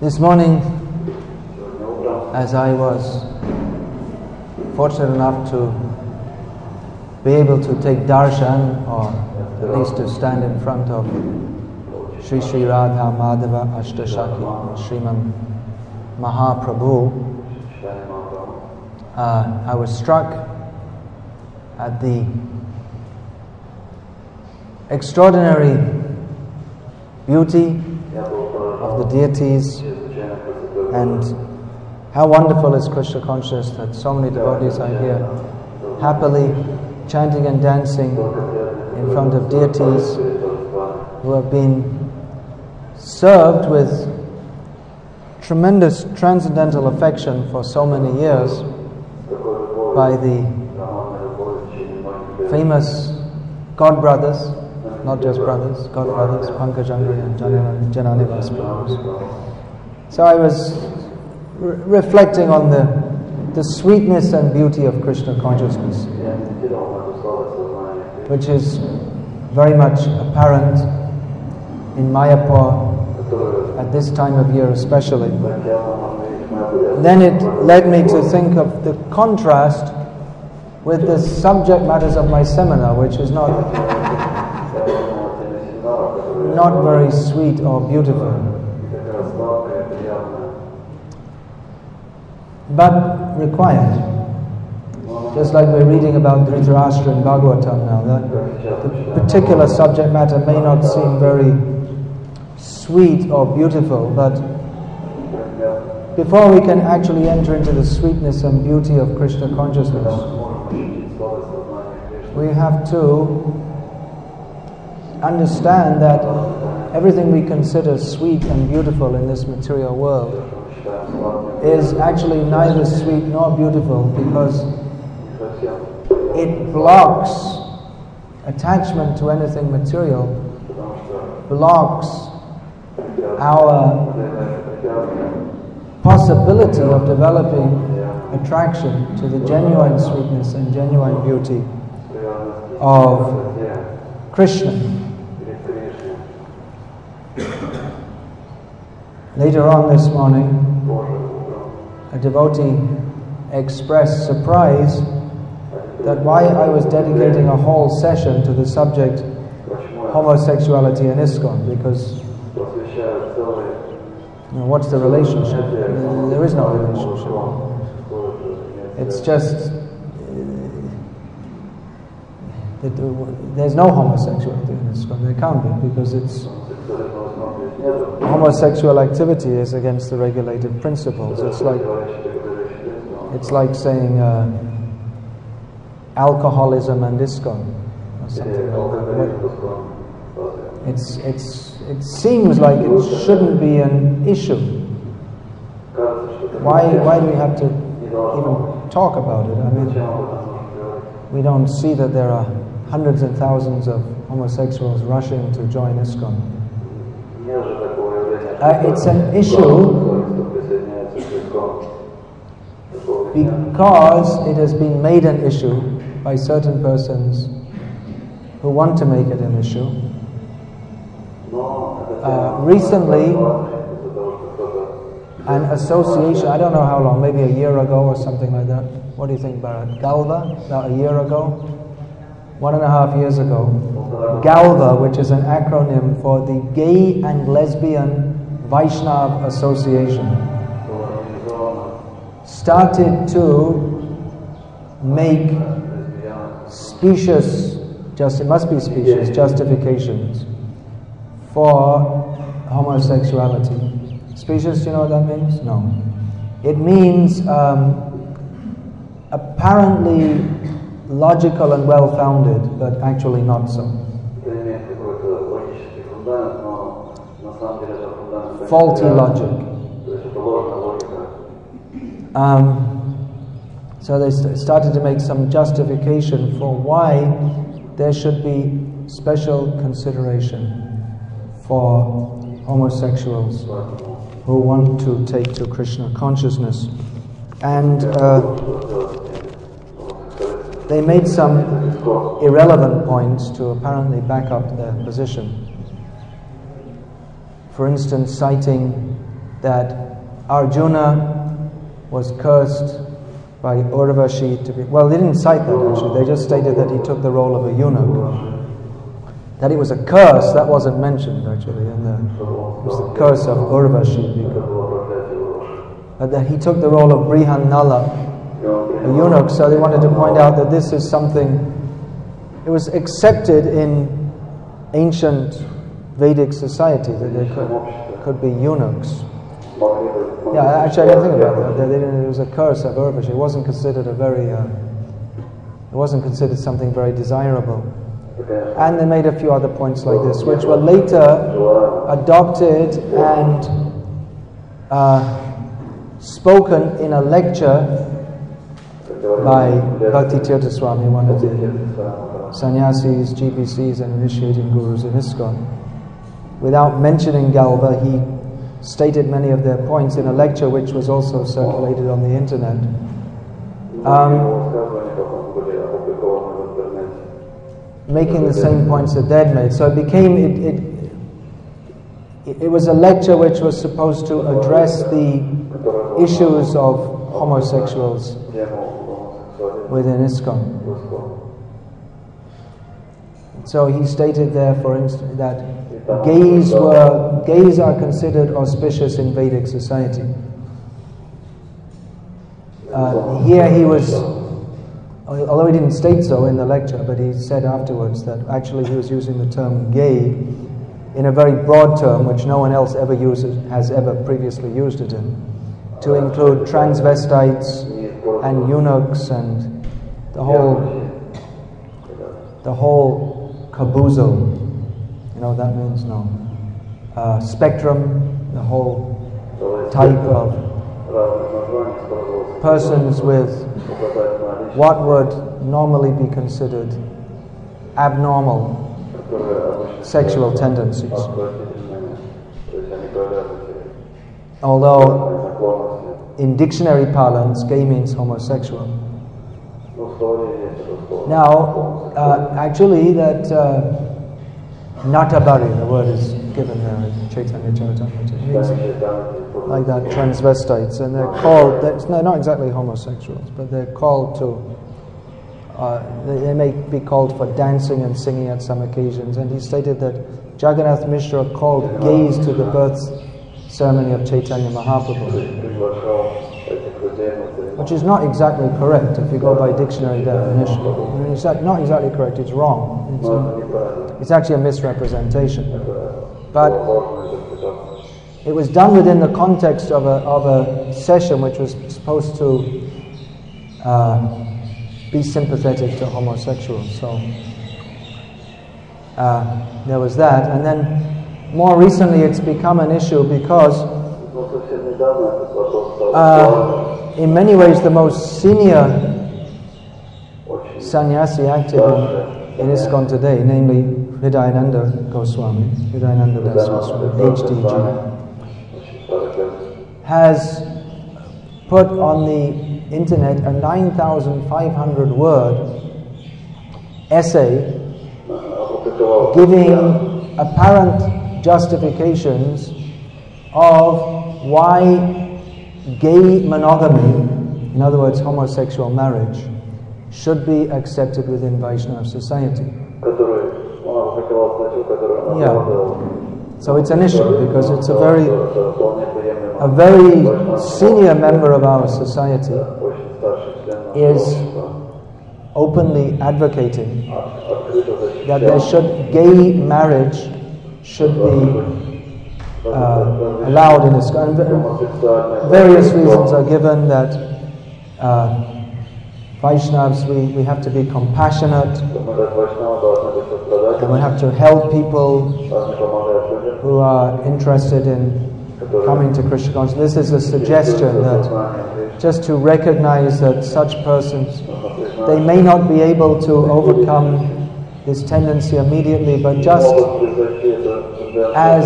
This morning, as I was fortunate enough to be able to take darshan, or at least to stand in front of Sri Sri Radha Madhava Ashtashaki Sriman Mahaprabhu, I was struck at the extraordinary beauty of the deities, and how wonderful is Krishna consciousness that so many devotees are here happily chanting and dancing in front of deities who have been served with tremendous transcendental affection for so many years by the famous God brothers, not just brothers, God brothers, Pankajangri and Jananivas Prabhus. So I was reflecting on the sweetness and beauty of Krishna consciousness, which is very much apparent in Mayapur at this time of year especially. Then it led me to think of the contrast with the subject matters of my seminar, which is not very sweet or beautiful, but required. Just like we're reading about Dhritarashtra in Bhagavatam now, the particular subject matter may not seem very sweet or beautiful, but before we can actually enter into the sweetness and beauty of Krishna consciousness, we have to understand that everything we consider sweet and beautiful in this material world is actually neither sweet nor beautiful, because it blocks attachment to anything material, blocks our possibility of developing attraction to the genuine sweetness and genuine beauty of Krishna. Later on this morning, a devotee expressed surprise that why I was dedicating a whole session to the subject homosexuality in ISKCON, because what's the relationship? There is no relationship. It's just there's no homosexuality in ISKCON. There can't be, because homosexual activity is against the regulated principles. It's like saying alcoholism and ISKCON or something like that. It seems like it shouldn't be an issue. Why do we have to even talk about it? I mean, we don't see that there are hundreds and thousands of homosexuals rushing to join ISKCON. It's an issue because it has been made an issue by certain persons who want to make it an issue. Recently, an association, I don't know how long, maybe a year ago or something like that. What do you think, Bharat? Galva? About a year ago? 1.5 years ago. Galva, which is an acronym for the Gay and Lesbian Vaishnav Association, started to make specious, it must be specious, justifications for homosexuality. Specious, you know what that means? No. It means apparently logical and well-founded, but actually not so. Faulty logic. So they started to make some justification for why there should be special consideration for homosexuals who want to take to Krishna consciousness. And they made some irrelevant points to apparently back up their position. For instance, citing that Arjuna was cursed by Urvashi to be... Well, they didn't cite that actually, they just stated that he took the role of a eunuch. That it was a curse, that wasn't mentioned actually, it was the curse of Urvashi. But that he took the role of Brihannala, a eunuch, so they wanted to point out that this is something, it was accepted in ancient Vedic society that there could be eunuchs. Yeah, actually I didn't think about that. It was a curse of Urvashi. It wasn't considered something very desirable. And they made a few other points like this, which were later adopted and spoken in a lecture by Bhakti Tirtha Swami, one of the sannyasis, GBCs and initiating gurus in ISKCON. Without mentioning Galva, he stated many of their points in a lecture which was also circulated on the internet. Making the same points that they'd made. So it became, it was a lecture which was supposed to address the issues of homosexuals within ISKCON. So he stated there, for instance, that gays are considered auspicious in Vedic society. Here he was, although he didn't state so in the lecture, but he said afterwards that actually he was using the term gay in a very broad term, which no one else has ever previously used it in, to include transvestites and eunuchs and the whole caboozle. You know what that means? No. Spectrum, the whole type of persons with what would normally be considered abnormal sexual tendencies. Although in dictionary parlance, gay means homosexual. Now, actually that Natabari, the word is given there in Chaitanya Charitamrita, it means like that, transvestites, and they're called, they're not exactly homosexuals, but they're called to, they may be called for dancing and singing at some occasions, and he stated that Jagannath Mishra called gays to the birth ceremony of Chaitanya Mahaprabhu, which is not exactly correct if you go by dictionary definition. I mean, it's not exactly correct, it's wrong. It's actually a misrepresentation. But it was done within the context of a session which was supposed to be sympathetic to homosexuals. So there was that. And then more recently it's become an issue because in many ways the most senior sannyasi active in ISKCON today, namely Hridayananda Goswami, Hridayananda Das Goswami, HDG, has put on the internet a 9,500 word essay giving apparent justifications of why gay monogamy, in other words homosexual marriage, should be accepted within Vaishnava society. Yeah. So it's an issue because it's a very senior member of our society is openly advocating that gay marriage should be allowed in this. And various reasons are given that Vaishnavas, we have to be compassionate, and we have to help people who are interested in coming to Krishna consciousness. This is a suggestion that just to recognize that such persons, they may not be able to overcome this tendency immediately, but just as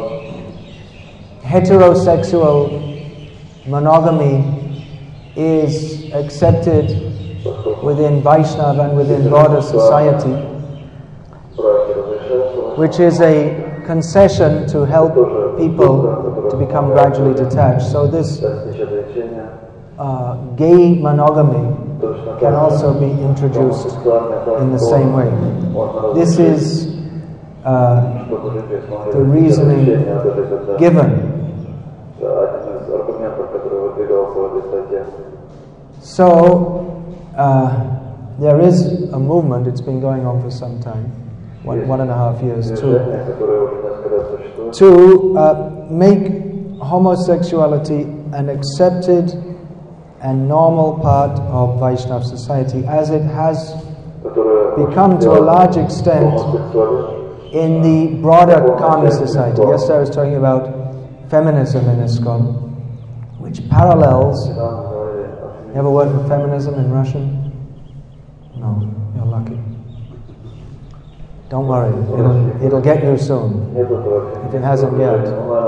heterosexual monogamy is accepted within Vaishnava and within broader society, which is a concession to help people to become gradually detached. So this gay monogamy can also be introduced in the same way. This is the reasoning given. So there is a movement, it's been going on for some time, 1.5 years, to make homosexuality an accepted and normal part of Vaishnava society, as it has become to a large extent in the broader Kami society. Yesterday I was talking about feminism in ISKCON, which parallels. You have a word for feminism in Russian? No, you're lucky. Don't worry, it'll get you soon, if it hasn't yet.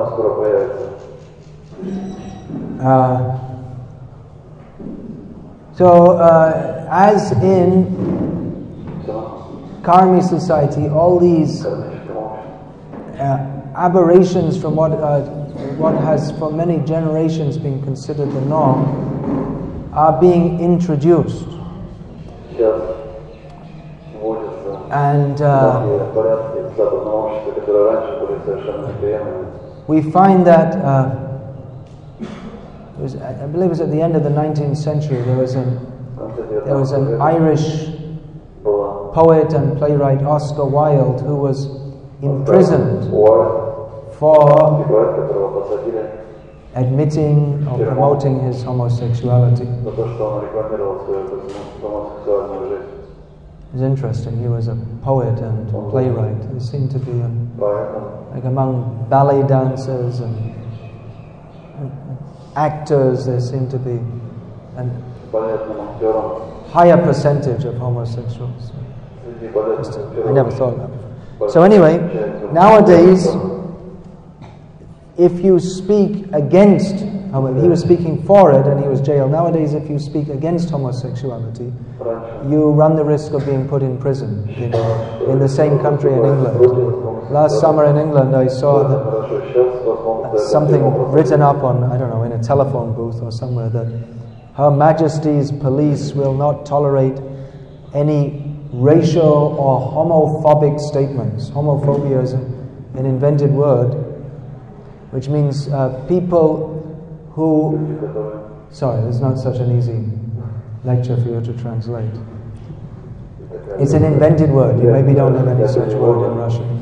As in Karmi society, all these aberrations from what has for many generations been considered the norm are being introduced. And we find that I believe it was at the end of the 19th century, there was an Irish poet and playwright, Oscar Wilde, who was imprisoned for admitting or promoting his homosexuality. It's interesting, he was a poet and playwright. He seemed to be like among ballet dancers and actors, there seemed to be a higher percentage of homosexuals. I never thought of that before. So anyway, nowadays, if you speak against, he was speaking for it and he was jailed. Nowadays, if you speak against homosexuality, you run the risk of being put in prison in the same country in England. Last summer in England, I saw that something written up on, I don't know, in a telephone booth or somewhere, that Her Majesty's police will not tolerate any racial or homophobic statements. Homophobia is an invented word, which means people who... Sorry, it's not such an easy lecture for you to translate. It's an invented word. You maybe don't have any such word in Russian.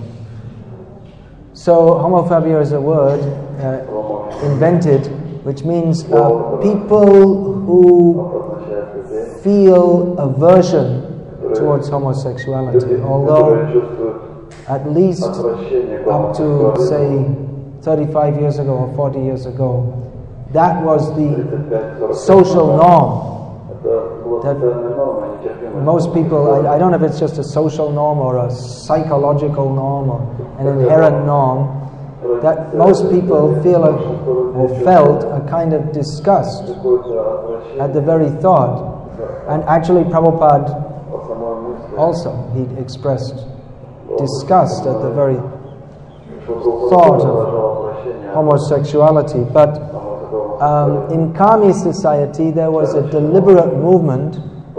So homophobia is a word invented, which means people who feel aversion towards homosexuality, although at least up to, say, 35 years ago or 40 years ago, that was the social norm. That most people, I don't know if it's just a social norm or a psychological norm or an inherent norm, that most people feel or felt a kind of disgust at the very thought. And actually Prabhupada also, he expressed disgust at the very thought of homosexuality. But in Kami society there was a deliberate movement,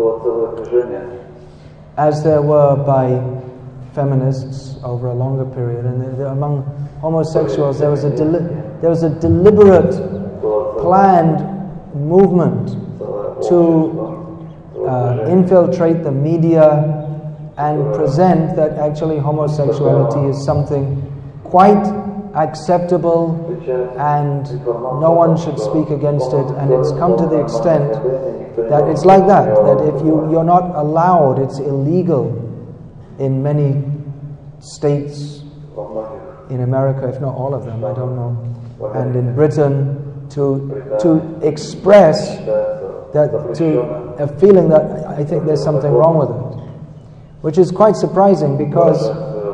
as there were by feminists over a longer period, and among homosexuals there was a deliberate, planned movement to infiltrate the media and present that actually homosexuality is something quite acceptable and no one should speak against it. And it's come to the extent that it's like that if you're not allowed, it's illegal in many states in America, if not all of them, I don't know, and in Britain, to express that, to a feeling that I think there's something wrong with it, which is quite surprising because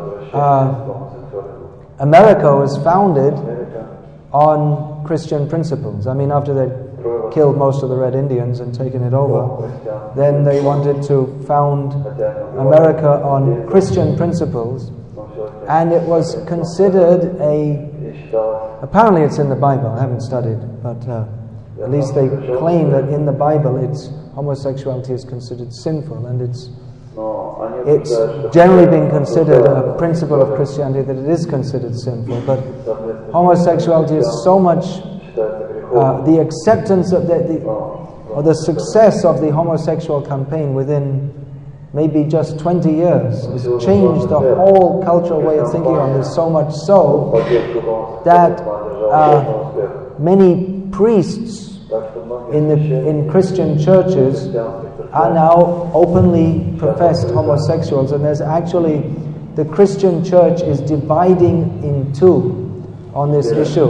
America was founded on Christian principles. I mean, after they killed most of the Red Indians and taken it over, then they wanted to found America on Christian principles, and it was considered a Apparently it's in the Bible. I haven't studied, but at least they claim that in the Bible homosexuality is considered sinful, and it's generally been considered a principle of Christianity that it is considered sinful. But homosexuality is so much the acceptance of the success of the homosexual campaign within maybe just 20 years has changed the whole cultural way of thinking on this, so much so that many priests in Christian churches are now openly professed homosexuals, and there's actually, the Christian church is dividing in two on this issue,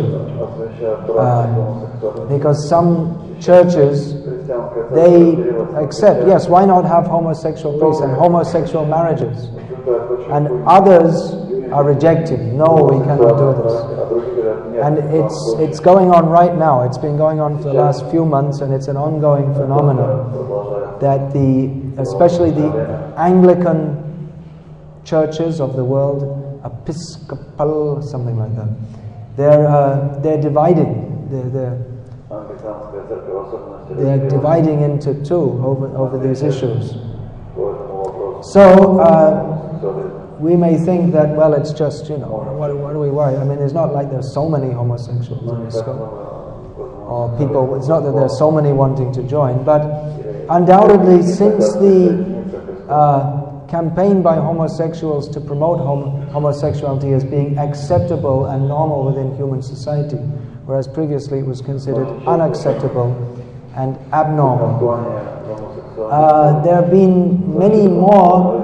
because some churches, they accept, yes, why not have homosexual priests and homosexual marriages, and others are rejecting, no, we cannot do this. And it's going on right now. It's been going on for the last few months, and it's an ongoing phenomenon that especially the Anglican churches of the world, Episcopal, something like that, they're dividing. They're dividing into two over these issues. So we may think that, well, it's just, what do we worry? I mean, it's not like there's so many homosexuals in this or people. It's not that there's so many wanting to join, but undoubtedly, since the campaign by homosexuals to promote homosexuality as being acceptable and normal within human society, whereas previously it was considered unacceptable and abnormal. There have been many more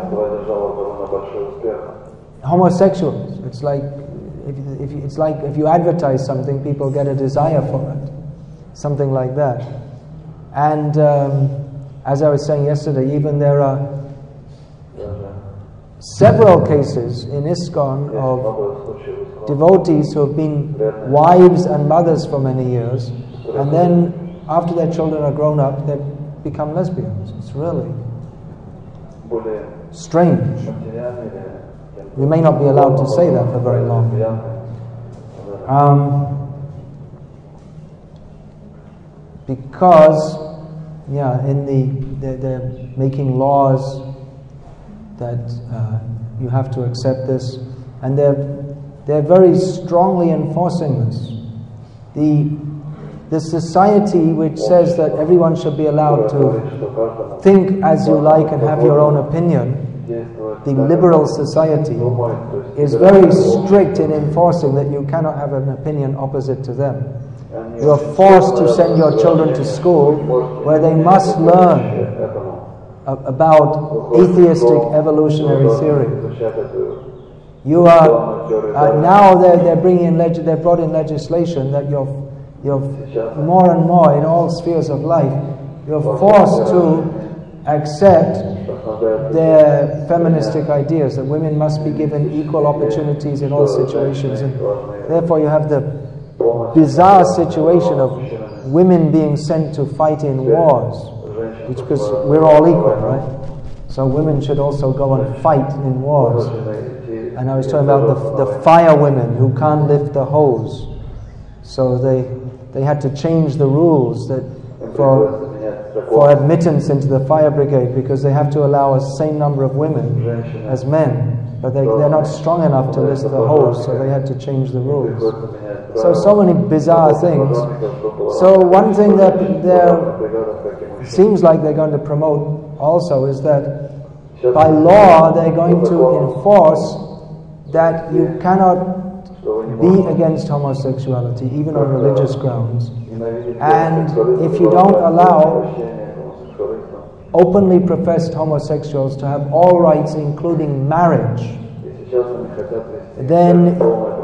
homosexuals. It's like if you advertise something, people get a desire for it, something like that. And as I was saying yesterday, even there are several cases in ISKCON of devotees who have been wives and mothers for many years, and then after their children are grown up, they become lesbians. It's really strange. We may not be allowed to say that for very long. Because, they're making laws that you have to accept this, and they're very strongly enforcing this. The society which says that everyone should be allowed to think as you like and have your own opinion, the liberal society, is very strict in enforcing that you cannot have an opinion opposite to them. You are forced to send your children to school where they must learn about atheistic evolutionary theory. You are now they're brought in legislation that you're more and more in all spheres of life, you're forced to accept their feministic ideas, that women must be given equal opportunities in all situations, and therefore you have the bizarre situation of women being sent to fight in wars, because we're all equal, right? So women should also go and fight in wars. And I was talking about the fire women who can't lift the hose, so they had to change the rules that for admittance into the fire brigade, because they have to allow a same number of women as men, but they're not strong enough to lift the hose, so they had to change the rules. So many bizarre things. So one thing that seems like they're going to promote also is that by law they're going to enforce that you cannot be against homosexuality, even on religious grounds. And if you don't allow openly professed homosexuals to have all rights, including marriage, then,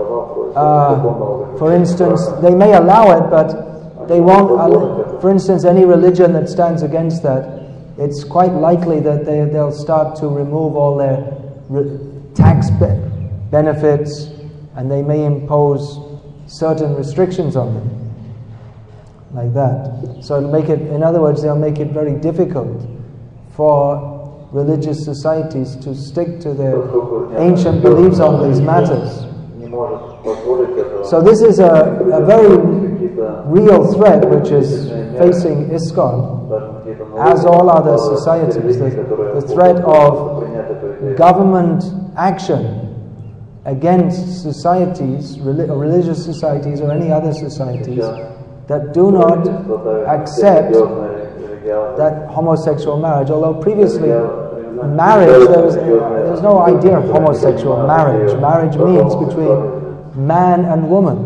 for instance, they may allow it, but they won't allow, for instance, any religion that stands against that, it's quite likely that they'll start to remove all their tax benefits, and they may impose certain restrictions on them, like that. So it'll make it, in other words, they'll make it very difficult for religious societies to stick to their ancient beliefs on these matters. So this is a very real threat which is facing ISKCON, as all other societies, the threat of government action against societies, religious societies or any other societies that do not accept that homosexual marriage. Although previously marriage, there was no idea of homosexual marriage. Marriage means between man and woman.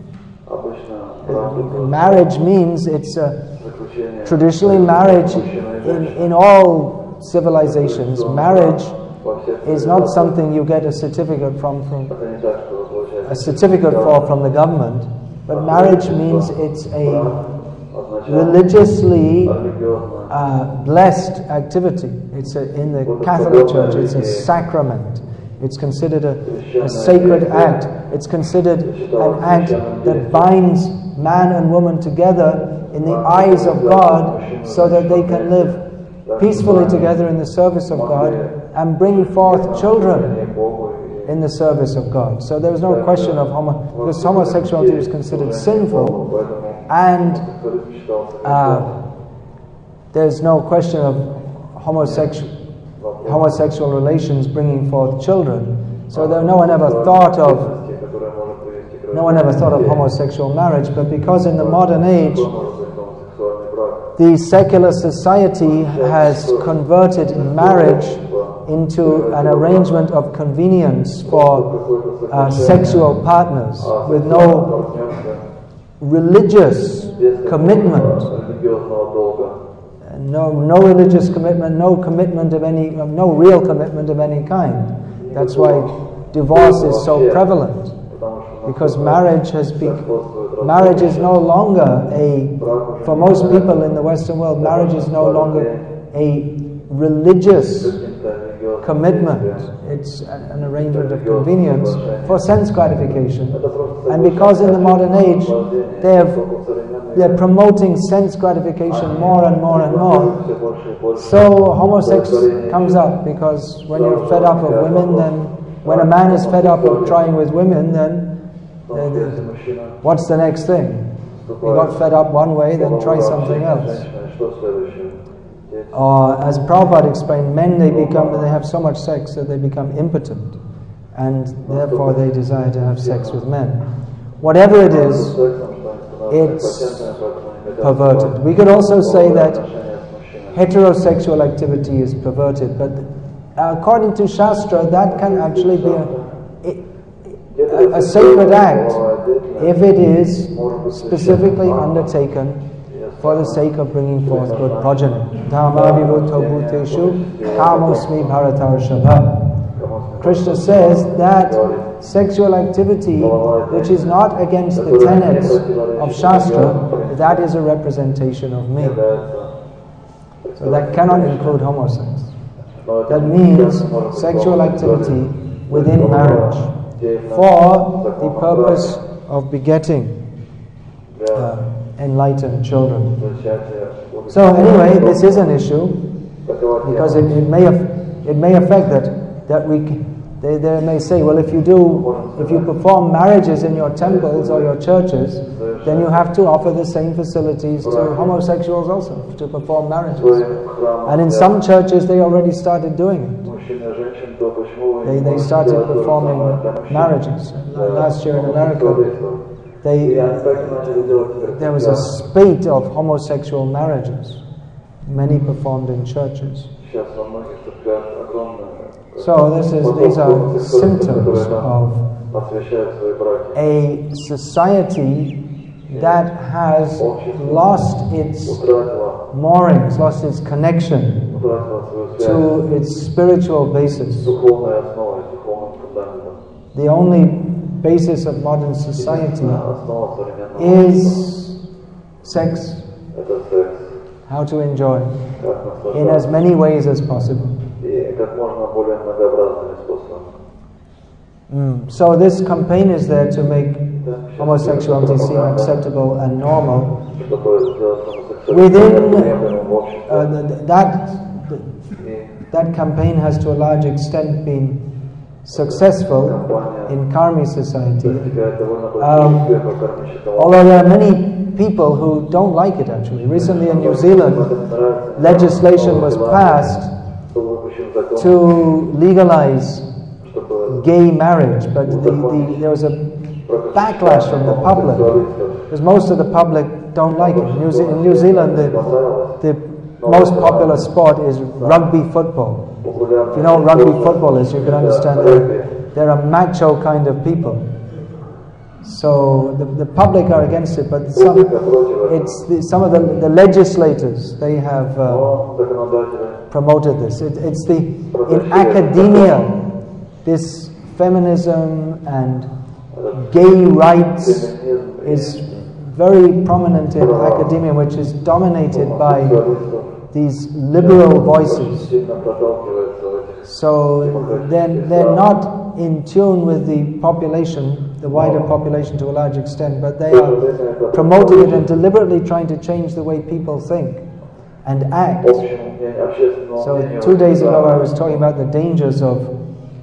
Marriage means it's traditionally marriage in all civilizations. Marriage is not something you get a certificate from the government, but marriage means it's a religiously blessed activity. It's in the Catholic Church, it's a sacrament. It's considered a sacred act. It's considered an act that binds man and woman together in the eyes of God so that they can live peacefully together in the service of God and bring forth children in the service of God. So there was no question of because homosexuality was considered sinful, and there's no question of homosexual relations bringing forth children. So no one ever thought of homosexual marriage. But because in the modern age the secular society has converted marriage into an arrangement of convenience for sexual partners with no religious commitment, no religious commitment, no real commitment of any kind. That's why divorce is so prevalent, because marriage is no longer for most people in the Western world, marriage is no longer a religious commitment. It's an arrangement of convenience for sense gratification. And because in the modern age they're promoting sense gratification more and more and more, so homosex comes up, because when you're fed up of women, then when a man is fed up of trying with women, then what's the next thing? You got fed up one way, then try something else. Or as Prabhupada explained, men they have so much sex that they become impotent, and therefore they desire to have sex with men. Whatever it is, it's perverted. We could also say that heterosexual activity is perverted, but according to Shastra, that can actually be a sacred act if it is specifically undertaken for the sake of bringing forth good progeny. Dhamavivutto bhuteshu kamosmi bharatarshava. Krishna says that sexual activity which is not against the tenets of Shastra, that is a representation of me. So that cannot include homosex. That means sexual activity within marriage for the purpose of begetting enlightened children. So anyway, this is an issue, because it may affect that they may say, well, if you perform marriages in your temples or your churches, then you have to offer the same facilities to homosexuals also to perform marriages. And in some churches they already started doing it. They started performing marriages. Last year in America, there was a spate of homosexual marriages, many performed in churches. So these are symptoms of a society that has lost its moorings, lost its connection to its spiritual basis. The only basis of modern society is sex, how to enjoy in as many ways as possible. So this campaign is there to make homosexuality seem acceptable and normal. Within that campaign has to a large extent been successful in Karmi society. Although there are many people who don't like it actually. Recently in New Zealand, legislation was passed to legalize gay marriage, but there was a backlash from the public because most of the public don't like it. In New Zealand, the most popular sport is rugby football. If you know what rugby football is, you can understand they're a macho kind of people. So the public are against it, but some of the legislators, they have promoted this. In academia, this feminism and gay rights is very prominent in academia, which is dominated by these liberal voices. So they're not in tune with the population, the wider population to a large extent, but they are promoting it and deliberately trying to change the way people think and act. So 2 days ago I was talking about the dangers of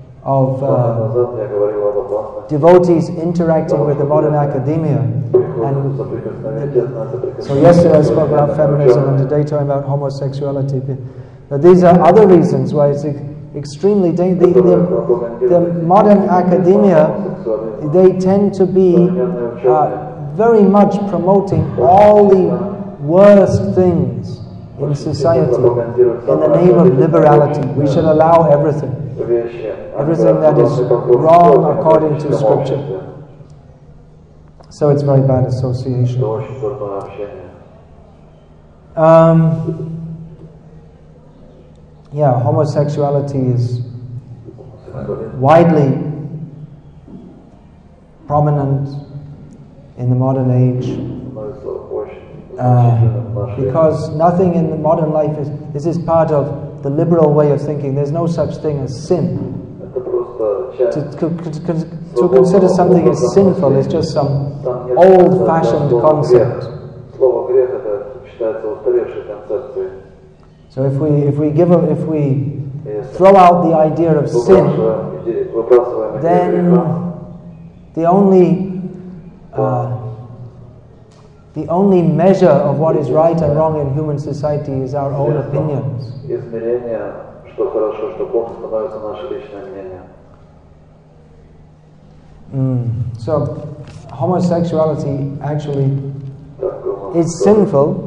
devotees interacting with the modern academia. And so yesterday I spoke about feminism and today talking about homosexuality. But these are other reasons why it's extremely dangerous. The modern academia, they tend to be very much promoting all the worst things in society in the name of liberality. We should allow everything that is wrong according to Scripture. So it's very bad association. Homosexuality is widely prominent in the modern age because nothing in the modern life this is part of the liberal way of thinking. There's no such thing as sin. To consider something as sinful is just some old-fashioned concept. So if we throw out the idea of sin, then the only measure of what is right and wrong in human society is our own opinions. So homosexuality actually is sinful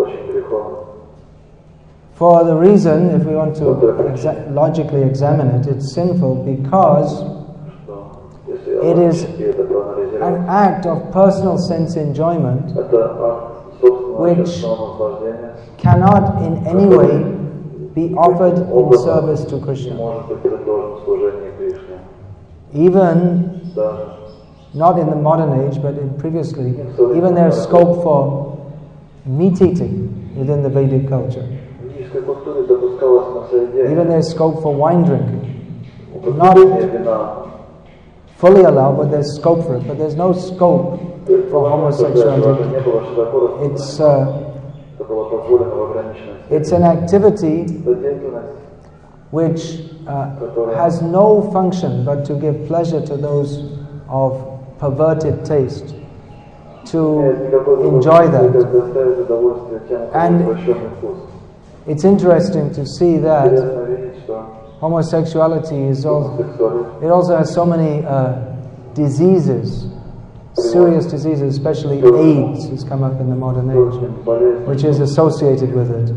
for the reason, if we want to logically examine it, it's sinful because it is an act of personal sense enjoyment which cannot in any way be offered in service to Krishna. Even not in the modern age, but previously, even there's scope for meat eating within the Vedic culture. Even there's scope for wine drinking. Not fully allowed, but there's scope for it. But there's no scope for homosexuality. It's an activity which has no function but to give pleasure to those of perverted taste, to enjoy that. And it's interesting to see that homosexuality is also has so many diseases, serious diseases, especially AIDS has come up in the modern age, which is associated with it.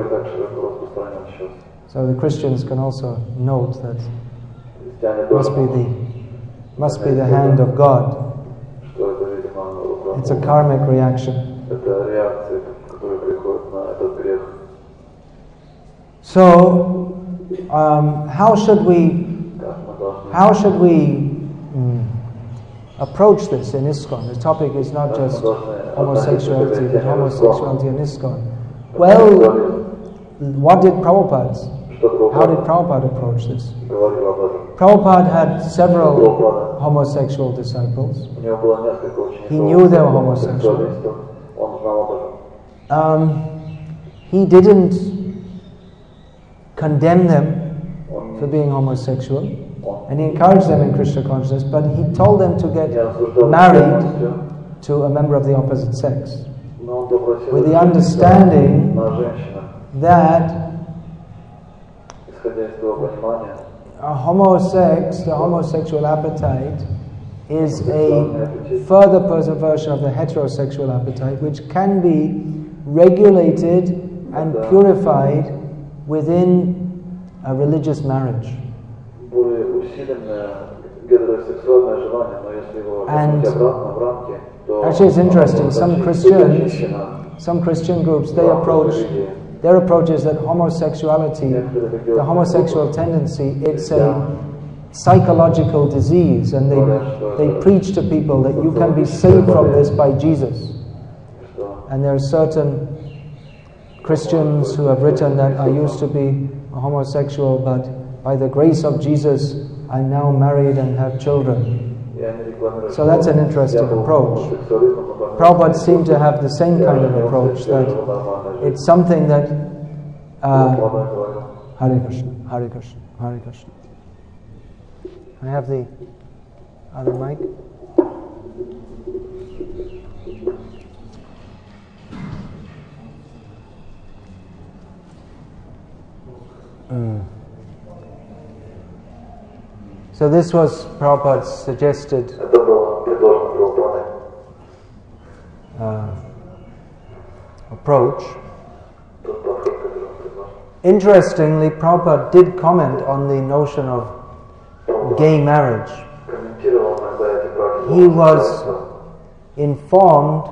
So the Christians can also note that must be the hand of God. It's a karmic reaction. So, how should we approach this in ISKCON? The topic is not just homosexuality, but homosexuality in ISKCON. Well, what did how did Prabhupada approach this? Prabhupada had several homosexual disciples. He knew they were homosexual. He didn't condemn them for being homosexual, and he encouraged them in Krishna consciousness, but he told them to get married to a member of the opposite sex, with the understanding that the homosexual appetite is a further perversion of the heterosexual appetite, which can be regulated and purified within a religious marriage. And actually it's interesting, some Christian groups, their approach is that homosexuality, the homosexual tendency, it's a psychological disease, and they preach to people that you can be saved from this by Jesus. And there are certain Christians who have written that I used to be a homosexual, but by the grace of Jesus I'm now married and have children. So that's an interesting approach. Prabhupada seemed to have the same kind of approach, that it's something that Hare Krishna, Hare Krishna, Hare Krishna. I have the other mic. So this was Prabhupada's suggested approach. Interestingly, Prabhupada did comment on the notion of gay marriage. He was informed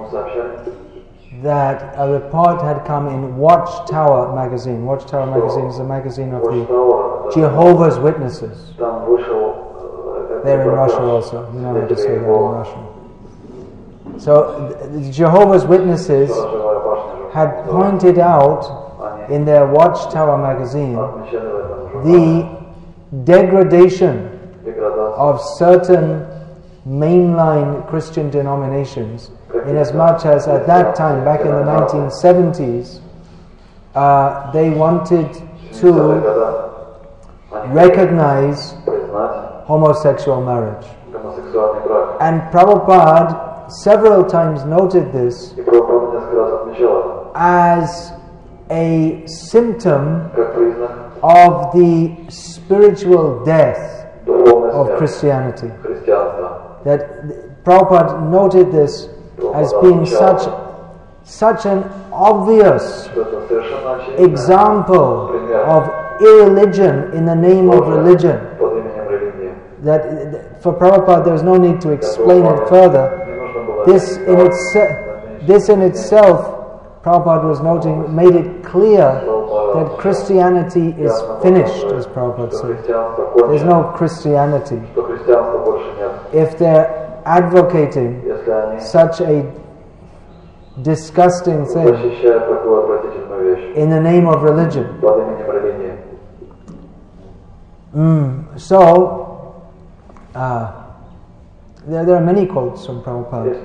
that a report had come in Watchtower magazine. Watchtower magazine is a magazine of the Jehovah's Witnesses. They're in Russia also. You know how to say that in Russian. So the Jehovah's Witnesses had pointed out in their Watchtower magazine the degradation of certain mainline Christian denominations, in as much as at that time, back in the 1970s, they wanted to recognize homosexual marriage. And Prabhupada several times noted this as a symptom of the spiritual death of Christianity. That Prabhupada noted this as being such an obvious example of irreligion in the name of religion, that for Prabhupada there was no need to explain it further. This in itself, Prabhupada was noting, made it clear that Christianity is finished, as Prabhupada said. There's no Christianity. If they're advocating such a disgusting thing in the name of religion. There are many quotes from Prabhupada.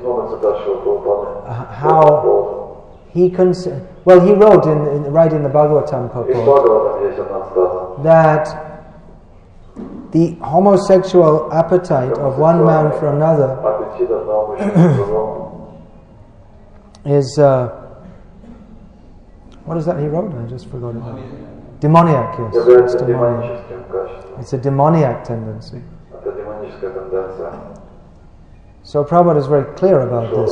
How he he wrote right in the Bhagavatam purport that the homosexual appetite of one man for another is what is that he wrote? I just forgot it. Demoniac, yes. It's demoniac. It's a demoniac tendency. So Prabhupada is very clear about this.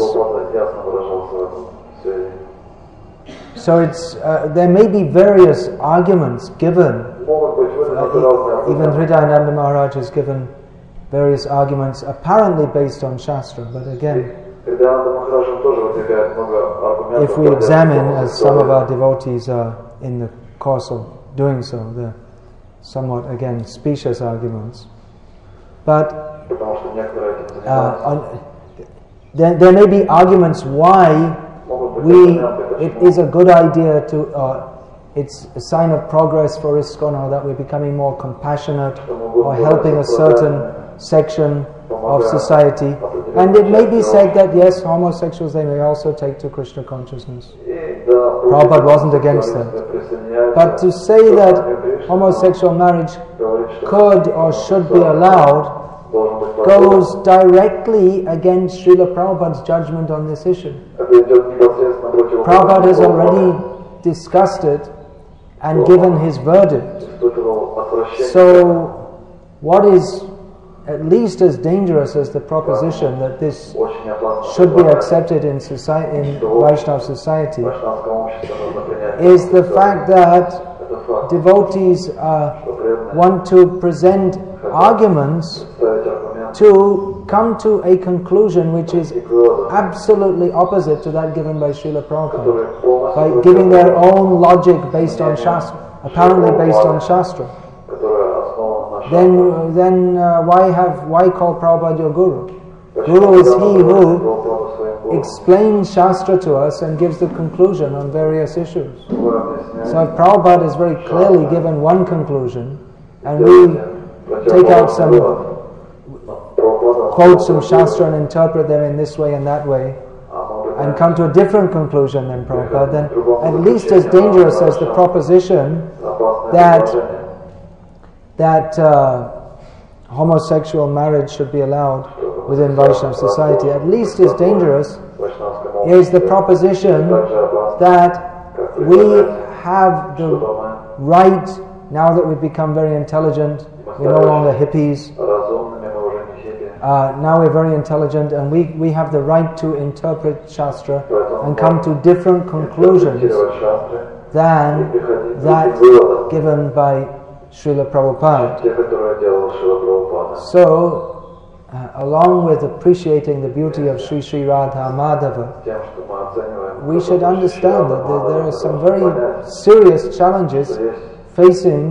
So it's there may be various arguments given. Even Hridayananda Maharaj has given various arguments apparently based on Shastra, but again, if we examine, as some of our devotees are in the course of doing so, they're somewhat, again, specious arguments. But there may be arguments why it is a good idea to, it's a sign of progress for ISKCON, or that we're becoming more compassionate or helping a certain section of society. And it may be said that yes, homosexuals, they may also take to Krishna consciousness. Prabhupada wasn't against that. But to say that homosexual marriage could or should be allowed goes directly against Srila Prabhupada's judgment on this issue. Prabhupada has already discussed it and given his verdict. So, what is at least as dangerous as the proposition that this should be accepted in Vaishnava society is the fact that devotees want to present arguments to come to a conclusion which is absolutely opposite to that given by Srila Prabhupada, by giving their own logic based on Shastra, apparently based on Shastra. Then why call Prabhupada your Guru? Guru is he who explains Shastra to us and gives the conclusion on various issues. So if Prabhupada is very clearly given one conclusion, and we take out some quotes from Shastra and interpret them in this way and that way, and come to a different conclusion than Prabhupada, then at least as dangerous as the proposition that homosexual marriage should be allowed within Vaishnava society, at least as dangerous is the proposition that we have the right, now that we've become very intelligent, we're no longer hippies, now we're very intelligent, and we have the right to interpret Shastra and come to different conclusions than that given by Srila Prabhupada. So, along with appreciating the beauty of Sri Sri Radha Madhava, we should understand that there are some very serious challenges facing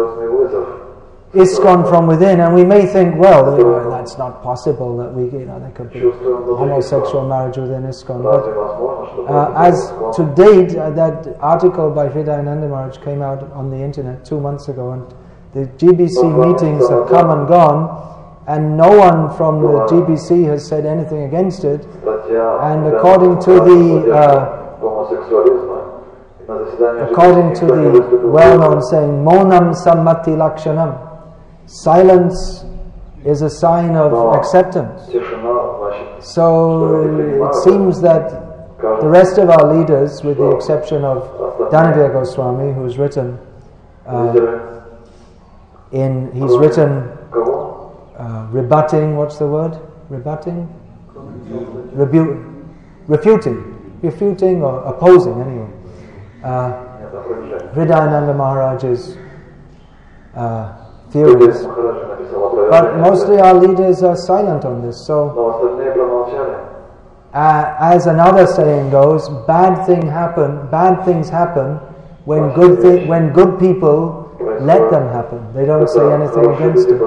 ISKCON from within, and we may think, well, that's not possible that there could be homosexual marriage within ISKCON. But as to date, that article by Hridayananda Maharaj came out on the internet 2 months ago, and the GBC meetings have come and gone, and no one from the GBC has said anything against it. And according to the well-known saying, Monam Sammati Lakshanam, silence is a sign of acceptance. So it seems that the rest of our leaders, with the exception of Dhanavya Goswami, who's written rebutting, what's the word? Rebutting? Refuting or opposing, anyway. Hridayananda Maharaj's theories. But mostly our leaders are silent on this. So, as another saying goes, bad things happen when good people let them happen. They don't say anything against it.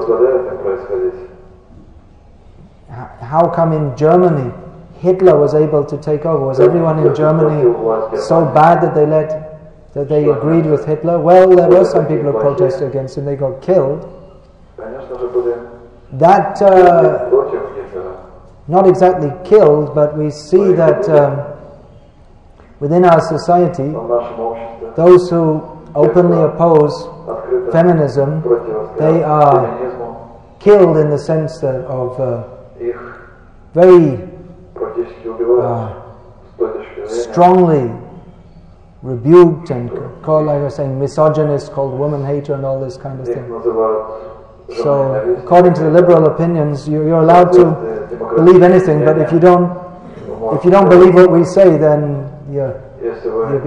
How come in Germany Hitler was able to take over? Was everyone in Germany so bad that they agreed with Hitler? Well, there were some people who protested against him. They got killed. That not exactly killed, but we see that within our society, those who openly oppose feminism, they are killed in the sense of very strongly rebuked and called, like I was saying, misogynist, called woman hater and all this kind of thing. So, according to the liberal opinions, you're allowed to believe anything, but if you don't believe what we say, then you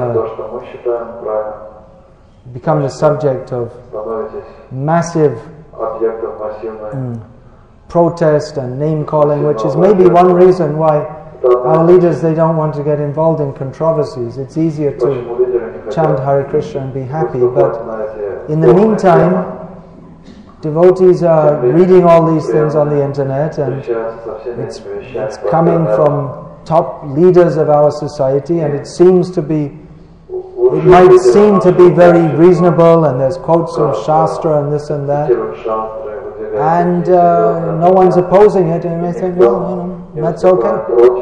become the subject of massive protest and name calling, which is maybe one reason why our leaders, they don't want to get involved in controversies. It's easier to chant Hare Krishna and be happy, but in the meantime, devotees are reading all these things on the internet, and it's coming from top leaders of our society, and it might seem to be very reasonable, and there's quotes from Shastra and this and that, and no one's opposing it, and I think, well, that's okay.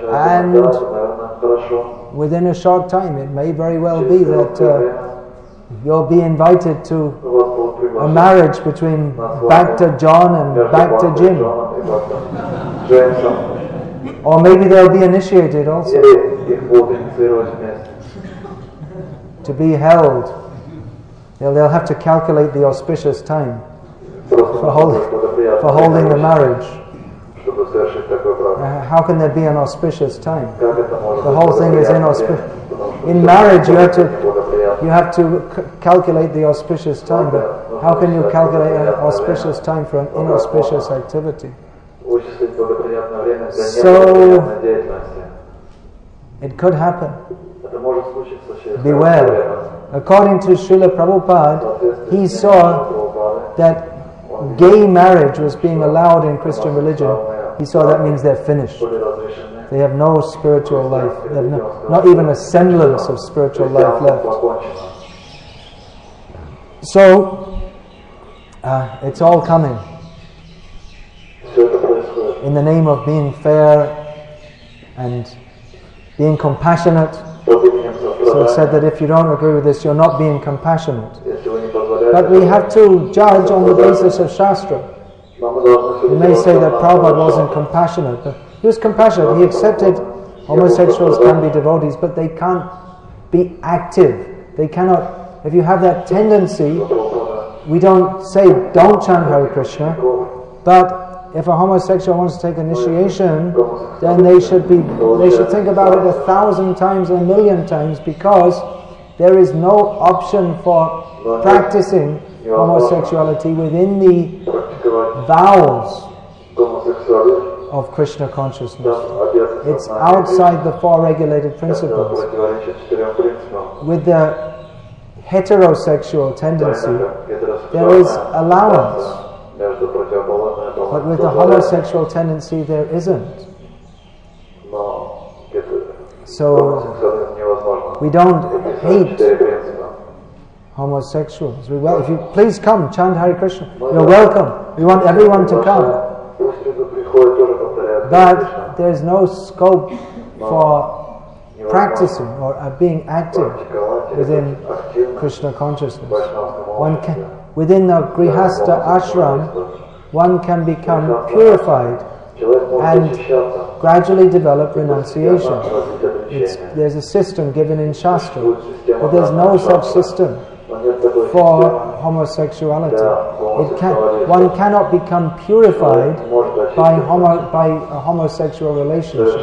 And within a short time, it may very well be that You'll be invited to Вас будут a приглашать marriage between Bhakta John and между Bhakta Бхактой Jim. Джоном и Бхактом Джеймсом. Or maybe they'll be initiated also, Или их будут инициировать вместе. to be held. They'll have to calculate the auspicious time Просто for holding the marriage. чтобы совершить такой брак. How can there be an auspicious time? Как это может The быть whole thing is благоприятным? inauspicious. Потому что In всё marriage, you have благоприятно. to calculate the auspicious time, but how can you calculate an auspicious time for an inauspicious activity? Вычислить благоприятное время для So- неблагоприятной деятельности. It could happen. Это может случиться через Beware. время. According to Srila Prabhupada, he saw Прабхупады, that gay marriage was being allowed in Christian religion. He saw that means they're finished. были разрешены. They have no spiritual life. They have not even a semblance of spiritual life left. Покончено. So, it's all coming Все это происходит. in the name of being fair and being compassionate. Под именем So it said сострадания. that if you don't agree with this, you're not being compassionate. Если вы не позволяете, But we have to judge on the basis of Shastra. но мы должны You судить may о say том, that что Prabhupada хорошо. wasn't compassionate, but he was compassionate. He accepted homosexuals can be devotees, but they can't be active. They cannot, if you have that tendency, we don't say don't chant Hare Krishna, but if a homosexual wants to take initiation, then they should think about it 1,000 times, 1,000,000 times, because there is no option for practicing homosexuality within the Практиковать vows гомосексуализм, of Krishna consciousness. там обязательно It's outside the four regulated principles. противоречит 4 принципам. With the heterosexual tendency, Гетеросексуальная there is allowance, связь между противоположными полами but with the позволяет, homosexual tendency there isn't. но So гомосексуализм невозможно. we don't Такие hate 4 принципа. homosexuals. If you please come, chant Hare Krishna. You're welcome. We want everyone to come. Пусть люди приходят, тоже повторяют. But there's no scope for practicing or being active within Krishna consciousness. One can, within the Grihastha ashram, one can become purified and gradually develop renunciation. There's a system given in Shastra, but there's no such system for homosexuality. One cannot become purified by a homosexual relationship.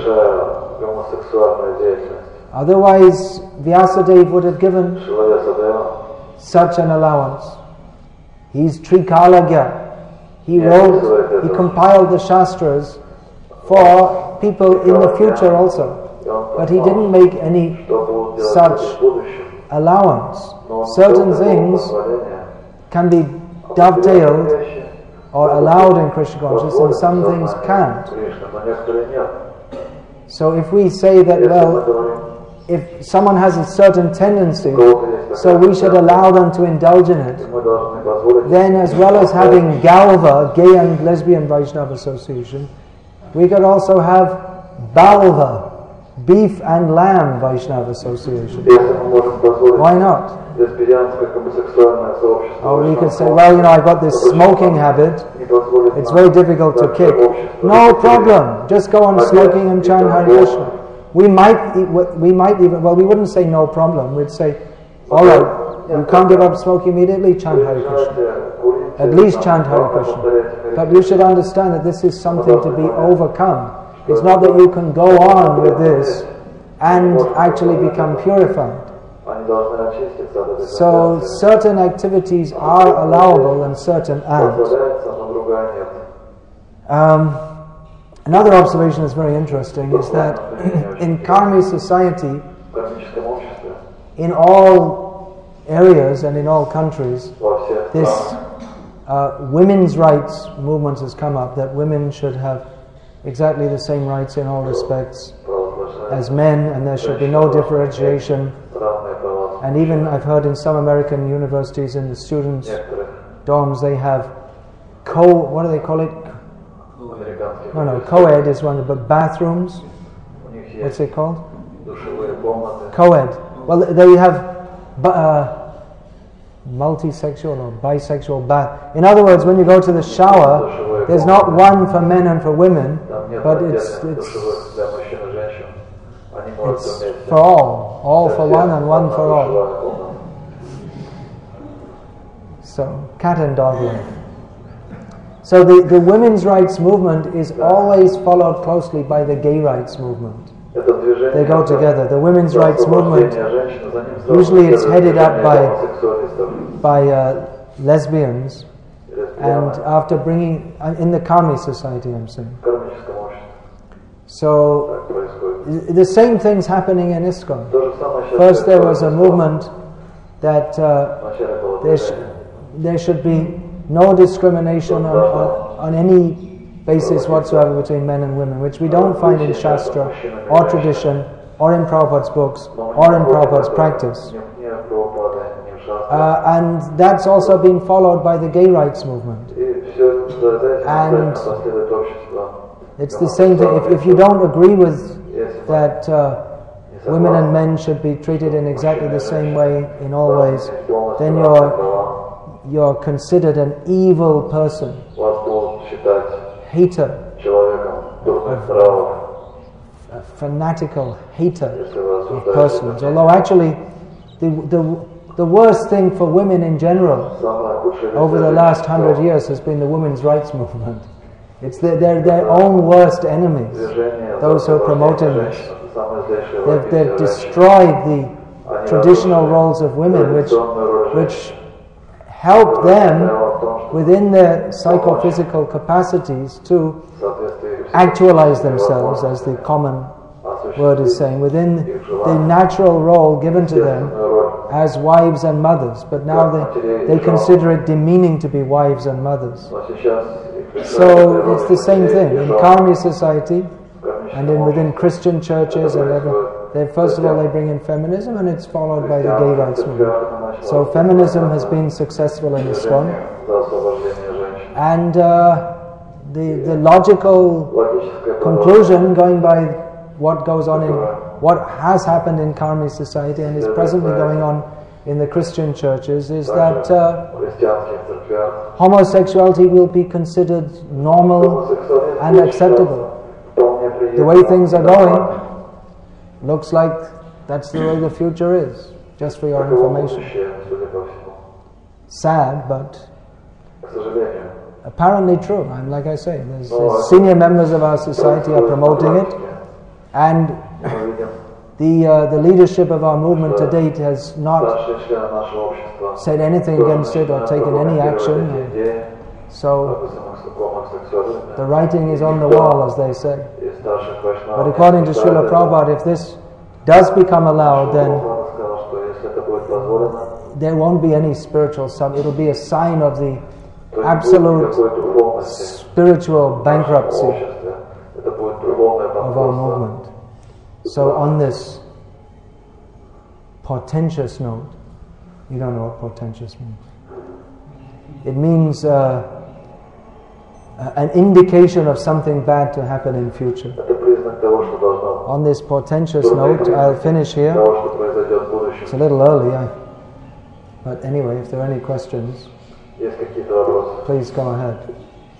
Otherwise, Vyasadeva would have given such an allowance. He's Trikalagya. He compiled the Shastras for people in the future also. But he didn't make any such allowance. Certain things can be dovetailed or allowed in Krishna consciousness, and some things can't. So if we say that, well, if someone has a certain tendency, so we should allow them to indulge in it, then as well as having Galva, Gay and Lesbian Vaishnava Association, we could also have Balva, Beef and Lamb Vaishnava Association. Why not? Or we could say, well, I've got this smoking habit, it's very difficult to kick. No problem, just go on smoking and chant Hare Krishna. We might even, well, we wouldn't say no problem, we'd say, all right, you can't give up smoking immediately, chant Hare Krishna. At least chant Hare Krishna. But you should understand that this is something to be overcome. It's not that you can go on with this and actually become purified. So certain activities are allowable and certain aren't. Another observation that's very interesting is that in Karmi society, in all areas and in all countries, this women's rights movement has come up, that women should have exactly the same rights in all respects as men, and there should be no differentiation. And even I've heard in some American universities, in the students' dorms, they have what do they call it? No, co-ed is one, but bathrooms. What's it called? Co-ed. Well, they have multi-sexual or bisexual bath. In other words, when you go to the shower, there's not one for men and for women, but it's for all for one and one for all. So, cat and dog life. So the women's rights movement is always followed closely by the gay rights movement. They go together. The women's rights movement, usually it's headed up by lesbians, and after bringing, in the Karmi society I'm saying. So the same thing's happening in ISKCON. First there was a movement that there should be no discrimination on any basis whatsoever between men and women, which we don't find in Shastra or tradition or in Prabhupada's books or in Prabhupada's practice. And that's also been followed by the gay rights movement. And it's the same thing. If you don't agree with that women and men should be treated in exactly the same way in all ways, then you're considered an evil person, hater, a fanatical hater of persons. Although actually the worst thing for women in general over the last 100 years has been the women's rights movement. It's their own worst enemies, those who are promoting this. They've destroyed the traditional roles of women, which help them within their psychophysical capacities to actualize themselves, as the common word is saying, within the natural role given to them as wives and mothers. But now they consider it demeaning to be wives and mothers. So it's the same thing in Karmi society and within Christian churches and first of all they bring in feminism, and it's followed by the gay rights movement. So feminism has been successful in ISKCON, and the logical conclusion, going by what goes on in what has happened in Karmi society and is presently going on in the Christian churches, is that homosexuality will be considered normal and acceptable. The way things are going, looks like that's the way the future is, just for your information. Sad, but apparently true. And like I say, there's senior members of our society are promoting it, and the leadership of our movement to date has not said anything against it or taken any action. So the writing is on the wall, as they say. But according to Srila Prabhupada, if this does become allowed, then there won't be any spiritual it'll be a sign of the absolute spiritual bankruptcy of our movement. So on this portentous note, you don't know what portentous means. It means an indication of something bad to happen in future. On this portentous note, I'll finish here. It's a little early, but anyway, if there are any questions, please go ahead.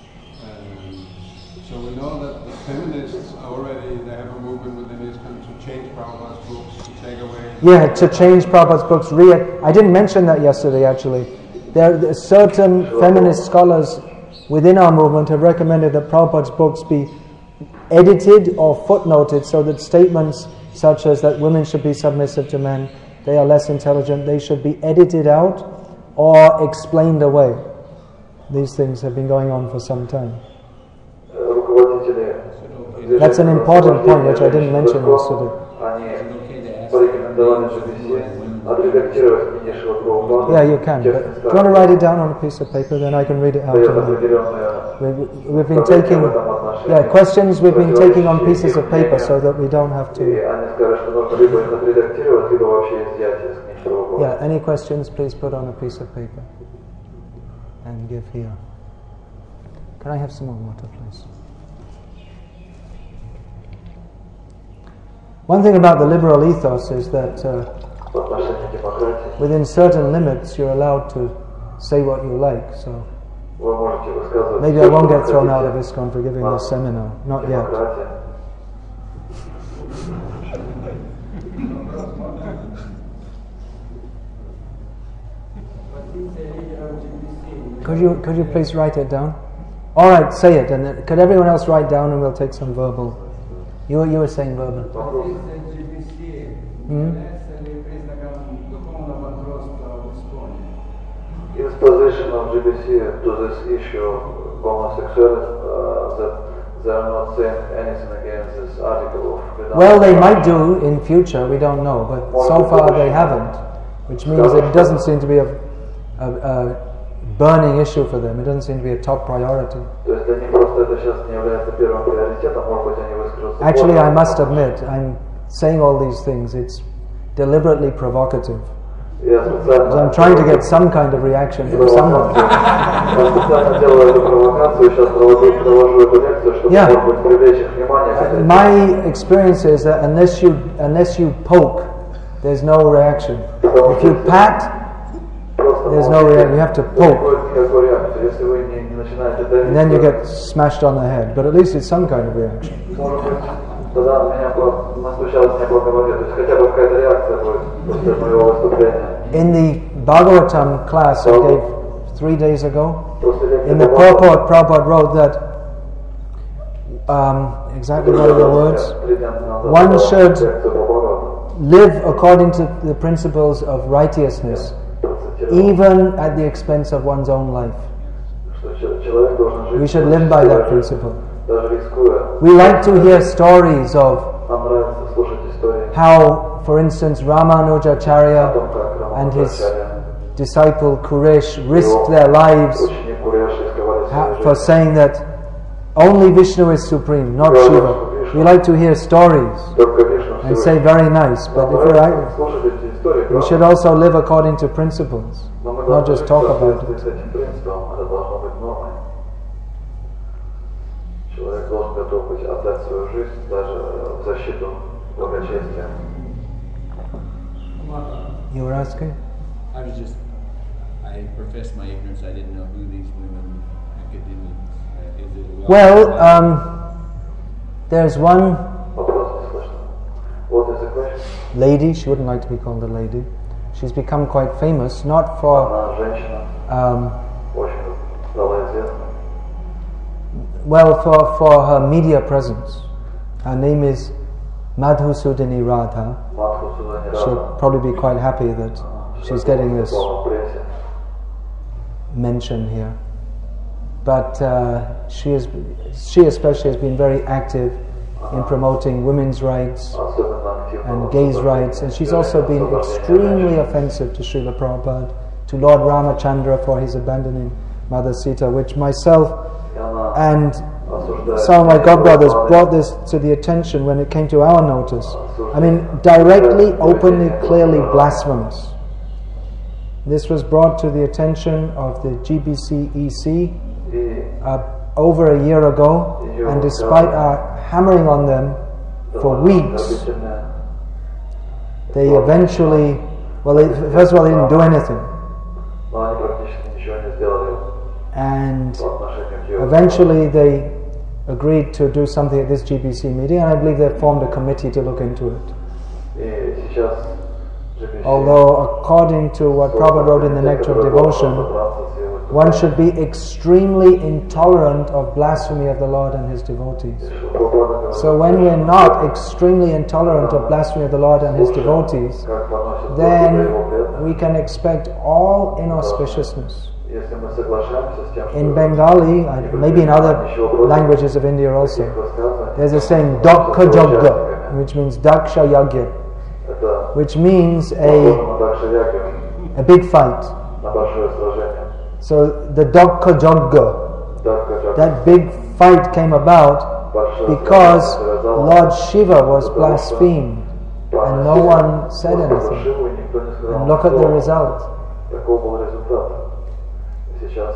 So we know that the feminists they have a movement within ISKCON to change Prabhupada's books, to take away... Yeah, to change Prabhupada's books. I didn't mention that yesterday, actually. There are certain feminist scholars within our movement have recommended that Prabhupada's books be edited or footnoted, so that statements such as that women should be submissive to men, they are less intelligent, they should be edited out or explained away. These things have been going on for some time. That's an important point which I didn't mention yesterday. Yeah, you can. But do you want to write it down on a piece of paper? Then I can read it out to you. We've been taking questions. We've been taking on pieces of paper so that we don't have to. Yeah. Any questions? Please put on a piece of paper and give here. Can I have some more water, please? One thing about the liberal ethos is that within certain limits, you're allowed to say what you like. So Вы можете высказывать maybe всё, I won't что вы get thrown хотите. out of ISKCON for giving this seminar. Not yet. Демократия. Could you please write it down? All right, say it, and then, could everyone else write down, and we'll take some verbal. You were saying verbal. His position of GBC to this issue, homosexuality, that they are not saying anything against this article of Vedanta. Well, they might do in future, we don't know, but so far they haven't, which means it doesn't seem to be a burning issue for them. It doesn't seem to be a top priority. То есть они просто это сейчас не является первым приоритетом, может быть они выскажутся. Actually, I must admit, I'm saying all these things, it's deliberately provocative. Я специально. Because I'm trying to get some kind of reaction from someone. Я специально делаю эту провокацию, сейчас провожу эту лекцию, чтобы, может быть, привлечь их внимание к этой теме. My experience is that unless you poke, there's no reaction. If you pat, there's no reaction. You have to poke, Никакой реакции. Если вы не начинаете давить, and then you get smashed on the head. But at least it's some kind of reaction. может быть, тогда меня настучалось не по голове. То есть хотя бы какая-то реакция будет после моего выступления. In the Bhagavatam class I gave 3 days ago, После лекции in the по Prabhupada wrote that exactly what are the words? One should live according to the principles of righteousness, even at the expense of one's own life. We should live by that principle. We like to hear stories of how, for instance, Ramanujacharya and his disciple Kuresh risked their lives for saying that only Vishnu is supreme, not Shiva. We like to hear stories and say very nice, but if we should also live according to principles, not just talk about it. Человек должен готов быть отдать свою жизнь даже в защиту благочестия. You were asking? I profess my ignorance. I didn't know who these women academics. Is it Well, there's one Вопрос не слышно. What is the question? lady, she wouldn't like to be called a lady. She's become quite famous, not for Она женщина, очень стала известна. well, for her media presence. Her name is Madhusudani Radha. Матху сюда не She'll рада. probably be quite happy that she's getting this В прессе. mention here. But she especially has been very active in promoting women's rights Особенно активно. and gays' rights, and she's also been extremely offensive to Srila Prabhupada, to Lord Ramachandra for his abandoning Mother Sita, which myself И она and осуждает. some of my godbrothers brought this to the attention when it came to our notice. I mean, directly, openly, clearly blasphemous. This was brought to the attention of the GBC EC И over a year ago, and despite our hammering on them for weeks, грабительная. they eventually, first of all, they didn't do anything, Но они практически ничего не сделали and по отношению к ее. eventually they agreed to do something at this GBC meeting, and I believe they formed a committee to look into it. И сейчас GBC Although, according to what Prabhupada wrote in the Nectar of Devotion, one should be extremely intolerant of blasphemy of the Lord and His devotees. So when we're not extremely intolerant of blasphemy of the Lord and His devotees, then we can expect all inauspiciousness. Если мы соглашаемся с тем, что In Bengali, maybe in other languages of India also, there's a saying Dakka Jagga, which means Daksha Yagya, это which means похоже на Дакша Ягью, a big fight. на большое сражение. So the Dakka Jagga, Дакка Джагга, that big fight came about because Lord Shiva was blasphemed and no one said anything. And look at the result. Таков был результат. И сейчас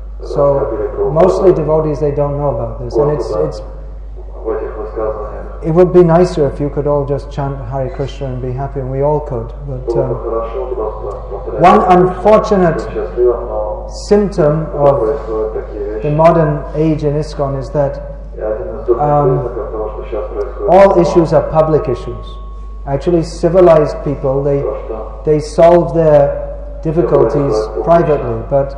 So mostly devotees, they don't know about this, and it's в этих высказываниях it would be nicer if you could all just chant Hare Krishna and be happy, and we all could. But было бы хорошо просто One unfortunate счастливым, но symptom когда of происходят такие the вещи. modern age in ISKCON is that И один из других признаков того, что сейчас происходит, all issues are public issues. Actually, civilized people, то, что they solve their difficulties privately, but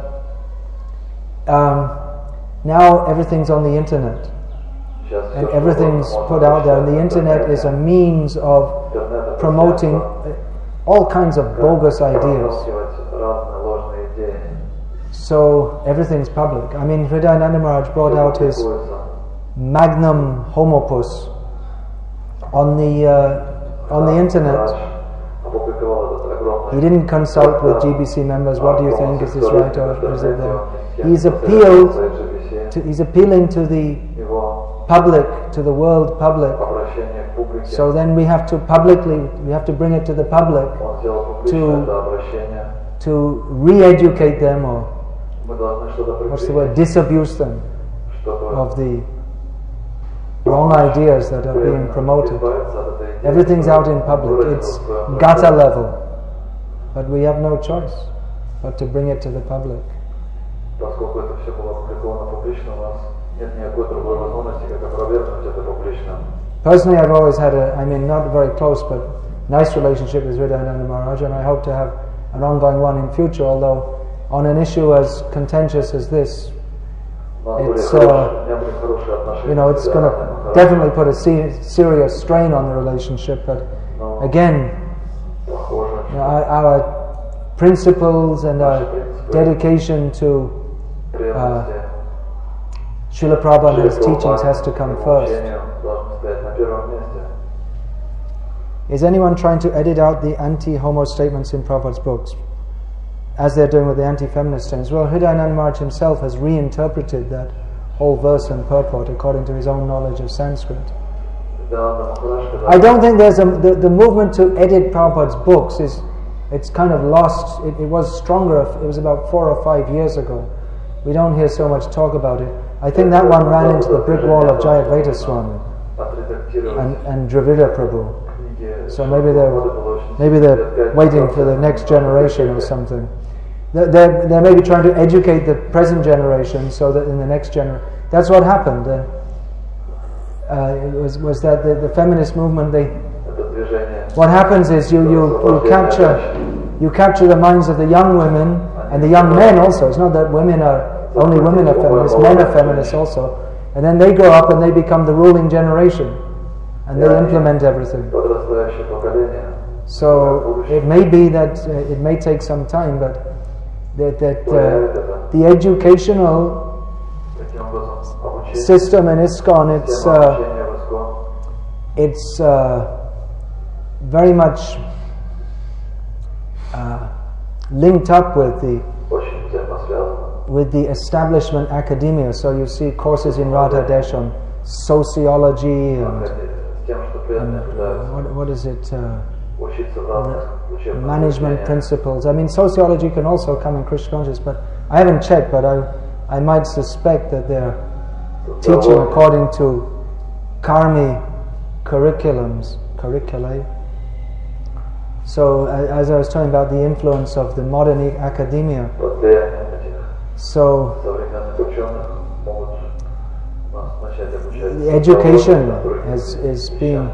now everything's on the internet. сейчас And всё, что everything's можно put out there, and the прочитать в internet is a интернете. means of Интернет это promoting средство, all kinds of bogus как ideas. проталкивать разные ложные идеи. So everything's public. I mean, Hridayananda Maharaj brought out his Публикуется. magnum homopus on the internet. Врач опубликовал этот огромный He didn't consult with GBC members. What do you think? Is this right or is it wrong? He's He's appealing to the его public, to the world public. обращение к публике. So then we have to bring it to the public Он сделал публичное это обращение. to re-educate them, or Мы должны что-то what's the предпринять, word, disabuse them чтобы of the wrong ideas that are being promoted. избавиться от этой идеи, Everything's out in которая public. выразила It's свое gata мнение. level. But we have no choice but to bring it to the public. Поскольку это все было опубликовано публично, у нас нет никакой другой возможности, как опровергнуть это публично. Personally, I've always had not very close, but nice relationship with Hridayananda Maharaj, and I hope to have an ongoing one in future, although on an issue as contentious as this, it's, it's going to definitely put a serious strain on the relationship, but again, our principles and our dedication to Srila Prabhupada and his teachings has to come first. Is anyone trying to edit out the anti-homo statements in Prabhupada's books, as they're doing with the anti-feminist statements? Well, Hridayananda Maharaj himself has reinterpreted that whole verse and purport according to his own knowledge of Sanskrit. I don't think there's the movement to edit Prabhupada's books it's kind of lost. It was stronger. It was about 4 or 5 years ago. We don't hear so much talk about it. I think that one ran into the brick wall of Jayadvaita Swami and Dravida Prabhu. So maybe they're waiting for the next generation or something. They're maybe trying to educate the present generation so that in the next generation. That's what happened. Was that the feminist movement? What happens is you capture the minds of the young women and the young men also. It's not that only women are feminists, men are feminists also. And then they grow up and they become the ruling generation and they implement everything. So it may be that it may take some time, but the educational system in ISKCON, it's very much linked up with the establishment academia. So you see courses in Radha Desh on sociology and what is it? Management principles. I mean, sociology can also come in Krishna consciousness, but I haven't checked. But I might suspect that they're teaching according to karmi curriculae. So as I was talking about the influence of the modern academia, so the education is being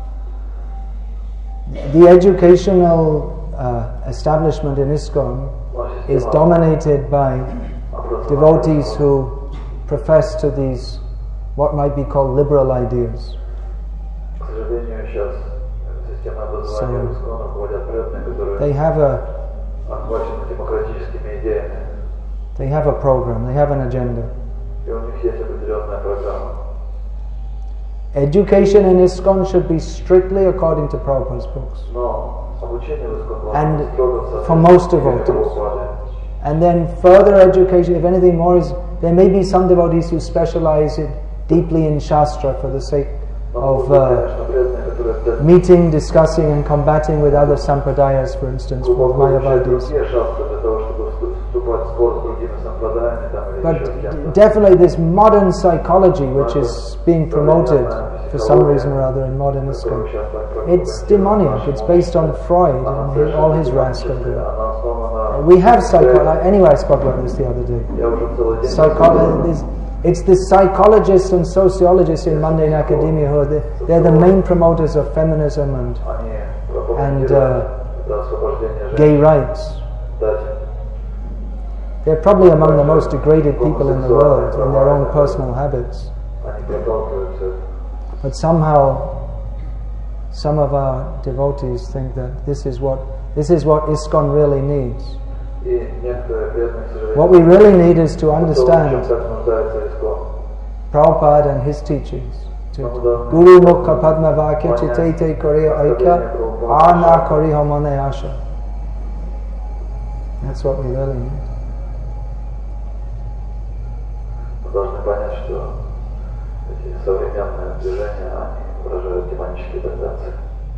the educational establishment in ISKCON is dominated by devotees who profess to these what might be called liberal ideas. So they have a program, they have an agenda. Education in ISKCON should be strictly according to Prabhupada's books. And for most devotees. And then further education, if anything more is, there may be some devotees who specialize deeply in Shastra for the sake of meeting, discussing and combating with other sampradayas, for instance, with Mayavadis. But definitely this modern psychology which is being promoted for some reason or other in modern ISKCON, it's demoniac. It's based on Freud and all his rascalry. we have psychology. Anyway, I spoke about this the other day. Я уже целый день... It's the psychologists and sociologists in mundane academia who are they're the main promoters of feminism and gay rights. They're probably among the most degraded people in the world in their own personal habits. But somehow, some of our devotees think that this is what ISKCON really needs. What we really need is to understand Prabhupada and his teachings. Guru Mukha Padma Vakya Chitete Korea Aikya Arna Kori Homone Asha. That's what we really need. Должны понять, что эти современные движения, они выражают демонические тенденции.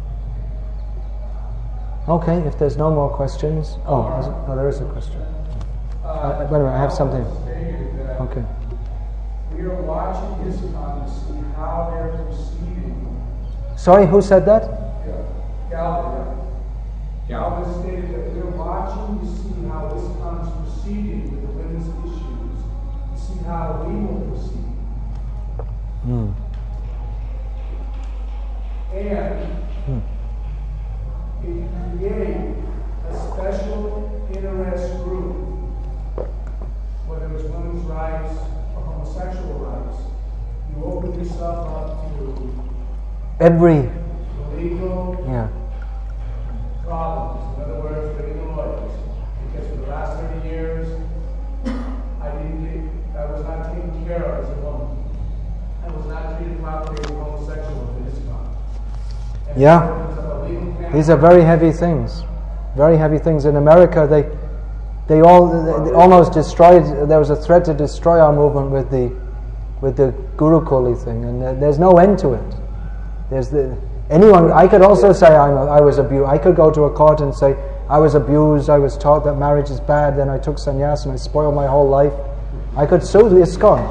Okay, if there's no more questions... there is a question. Wait a minute, I have something. Okay. We are watching ISKCON to see how they're proceeding. Sorry, who said that? Galvin. Galvin stated that we're watching to see how ISKCON is proceeding with the women's issues, to see how we will proceed. And if you create a special interest group, whether it's women's rights or homosexual rights, you open yourself up to every legal problems. In other words, getting the lawyers. Because for the last 30 years, I was not taken care of as a woman. I was not treated properly as a homosexual in ISKCON. Yeah. These are very heavy things. Very heavy things. In America, they almost destroyed. There was a threat to destroy our movement with the Gurukuli thing, and there's no end to it. Anyone. I could also say I was abused. I could go to a court and say I was abused. I was taught that marriage is bad. Then I took sannyas and I spoiled my whole life. I could sue the ISKCON.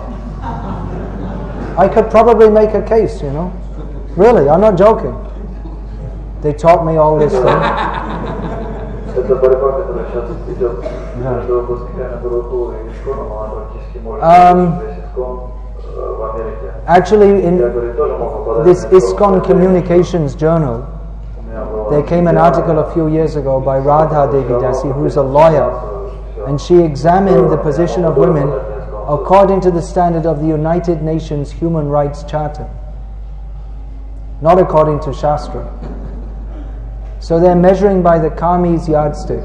I could probably make a case. Really, I'm not joking. They taught me all this thing. Это борьба, которая сейчас идет между выпускниками Гурукулы и ISKCON, она практически может быть ISKCON в Америке. Actually, in this ISKCON Communications Journal, there came an article a few years ago by Radha Devi Dasi, who's a lawyer, and she examined the position of women according to the standard of the United Nations Human Rights Charter, not according to Shastra. So they're measuring by the Karmi's yardstick.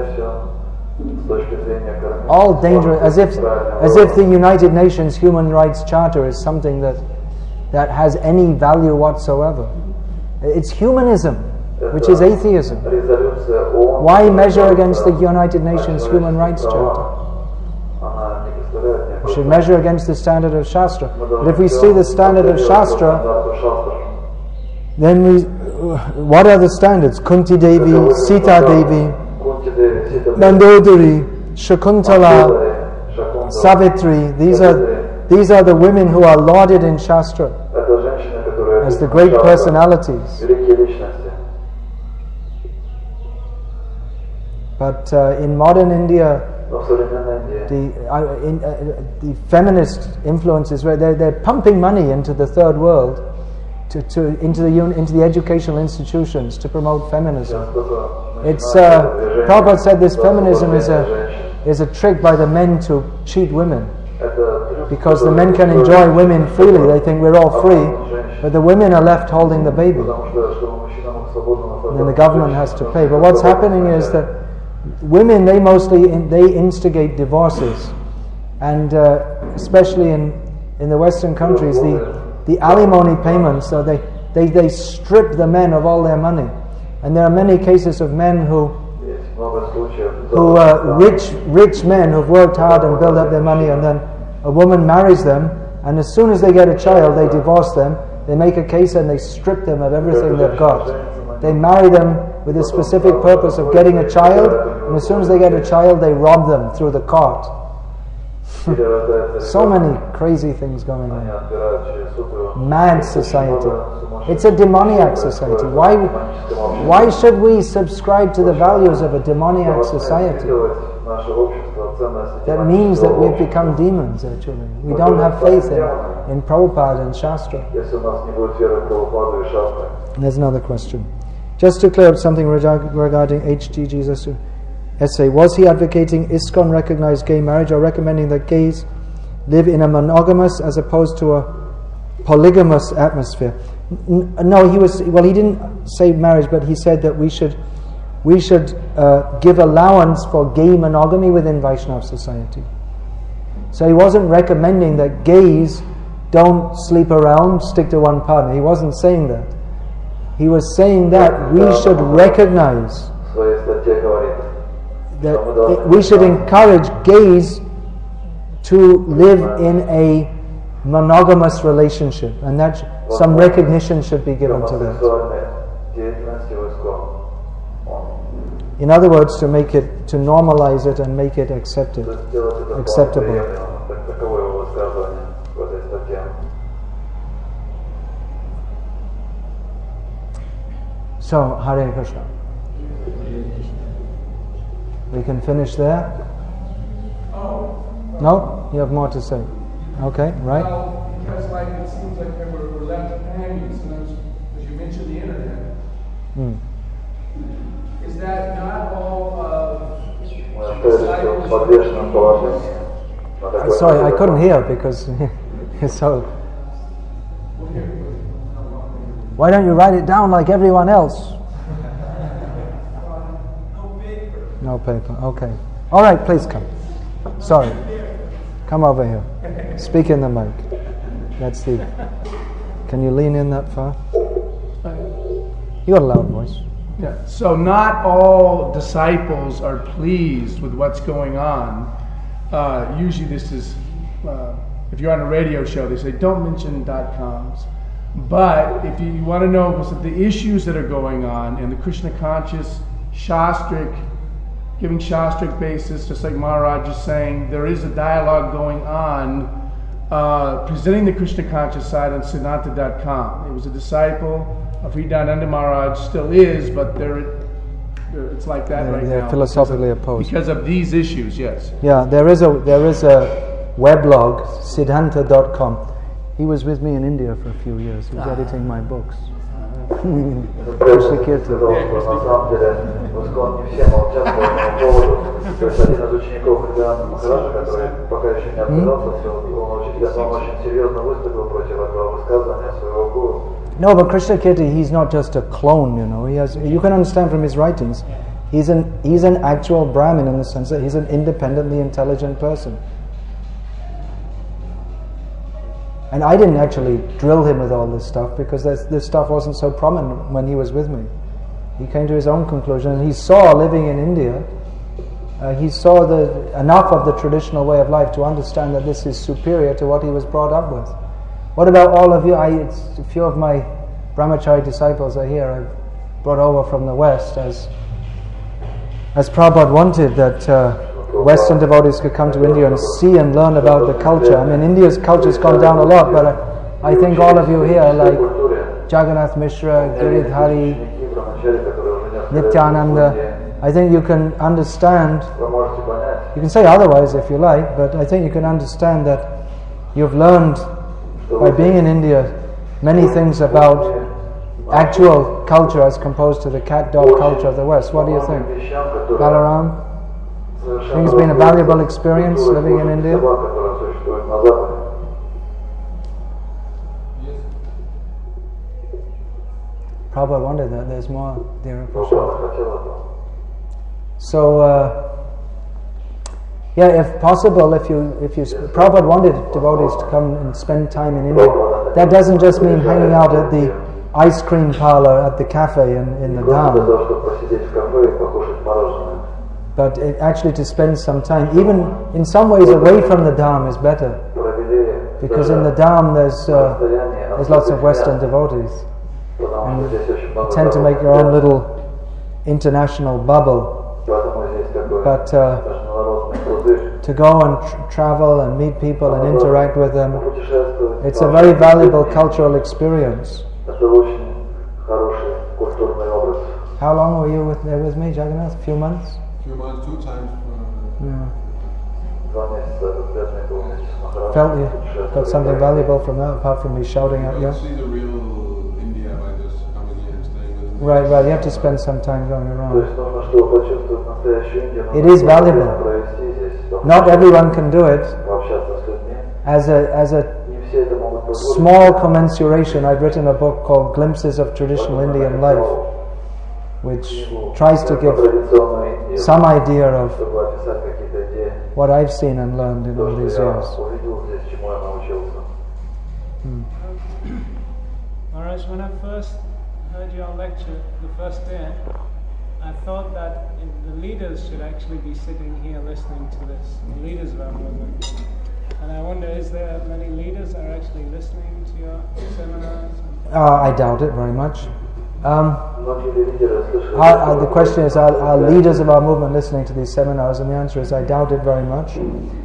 All dangerous, as if the United Nations Human Rights Charter is something that has any value whatsoever. It's humanism, which is atheism. Why measure against the United Nations Human Rights Charter? We should measure against the standard of Shastra. But if we see the standard of Shastra, then what are the standards? Kunti Devi, Sita Devi, Mandodari, Shakuntala, Savitri. These are the women who are lauded in Shastra as the great personalities. But in modern India, the feminist influences, they're pumping money into the third world, into the educational institutions to promote feminism. Prabhupada said this feminism is a trick by the men to cheat women, because the men can enjoy women freely. They think we're all free, but the women are left holding the baby, and then the government has to pay. But what's happening is that women, they instigate divorces, and especially in the Western countries, the alimony payments, so they strip the men of all their money. And there are many cases of men who are rich men who've worked hard and built up their money, and then a woman marries them, and as soon as they get a child, they divorce them, they make a case and they strip them of everything they've got. They marry them with a specific purpose of getting a child, and as soon as they get a child, they rob them through the court. So many crazy things going on. Mad society. It's a demoniac society. Why should we subscribe to the values of a demoniac society? That means that we've become demons, actually. We don't have faith in Prabhupada and Shastra. There's another question. Just to clear up something regarding H.G. Jesus' essay, was he advocating ISKCON recognized gay marriage or recommending that gays live in a monogamous as opposed to a polygamous atmosphere? No, he didn't say marriage, but he said that we should give allowance for gay monogamy within Vaishnava society. So he wasn't recommending that gays don't sleep around, stick to one partner. He wasn't saying that. He was saying that we should recognize that we should encourage gays to live in a monogamous relationship, and that some recognition should be given to that. In other words, to normalize it and make it acceptable. So, Hare Krishna. We can finish there? No? You have more to say? Okay, right? Well, because it seems like we're left hanging, sometimes, as you mentioned the internet. Is that not all Sorry, I couldn't hear because so. Why don't you write it down like everyone else? No paper. Okay. All right, please come. Sorry. Come over here. Speak in the mic. That's the. Can you lean in that far? You got a loud voice. Yeah. So not all disciples are pleased with what's going on. Usually this is, if you're on a radio show, they say don't mention .coms. But if you want to know the issues that are going on in the Krishna conscious, Shastric, giving Shastric basis, just like Maharaj is saying, there is a dialogue going on presenting the Krishna conscious side on Siddhanta.com. It was a disciple of Hridayananda Maharaj, still is, but it's like that right now. They're philosophically opposed. Because of these issues, yes. Yeah, there is a weblog, Siddhanta.com. He was with me in India for a few years. He was editing my books. Krishna Kirtan. No, but Krishna Kirti, he's not just a clone, you know. You can understand from his writings, he's an actual Brahmin in the sense that he's an independently intelligent person. And I didn't actually drill him with all this stuff because this stuff wasn't so prominent when he was with me. He came to his own conclusion, and he saw, living in India, he saw enough of the traditional way of life to understand that this is superior to what he was brought up with. What about all of you? A few of my brahmachari disciples are here. I've brought over from the West as Prabhupada wanted that Western devotees could come to India and see and learn about the culture. I mean, India's culture's gone down a lot, but I think all of you here, like Jagannath Mishra, Giridhari, Nityananda, I think you can understand, you can say otherwise if you like, but I think you can understand that you've learned by being in India many things about actual culture as composed to the cat-dog culture of the West. What do you think? Balaram? I think it's been a valuable experience living in India. Prabhupada wanted that. There's more there. So, if possible, if you Prabhupada wanted devotees to come and spend time in India. That doesn't just mean hanging out at the ice cream parlor at the cafe in the Dham. But actually to spend some time, even in some ways away from the Dham is better. Because in the Dham there's lots of Western devotees. And you tend to make your own little international bubble. But to go and travel and meet people and interact with them. Путешествовать. It's a very valuable cultural experience. Это очень хороший культурный образ. How long were you there with me, Jagannath? A few months? A few months, 2 times. Yeah. 2 месяца этот пятный был вместе с Махараджем. Felt you got something valuable from that, apart from me shouting at You you? don't see the real India by just coming here and staying with me. Right, right. You have to spend some time going То around. есть нужно, чтобы почувствовать настоящую Индию, It нужно is valuable. провести здесь, Not everyone can do it. пообщаться с людьми. As a Не все это могут позволить. small commensuration, I've written a book called Glimpses of Traditional Indian Life, which tries to give Традиционную Индию, some idea of чтобы описать какие-то идеи, what I've seen and learned in то, all что these я years. увидел здесь, чему я научился. Maharaj, when I first heard your lecture the first day, I thought that the leaders should actually be sitting here listening to this, the leaders of our movement. And I wonder, is there many leaders that are actually listening to your seminars? I doubt it very much. Многие лидеры слышали, The question is, are leaders of our movement listening to these seminars? And the answer is, I doubt it very much.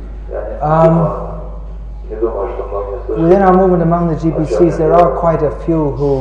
я не думаю, что многие слышали. Within our movement among the GBCs, there are quite a few who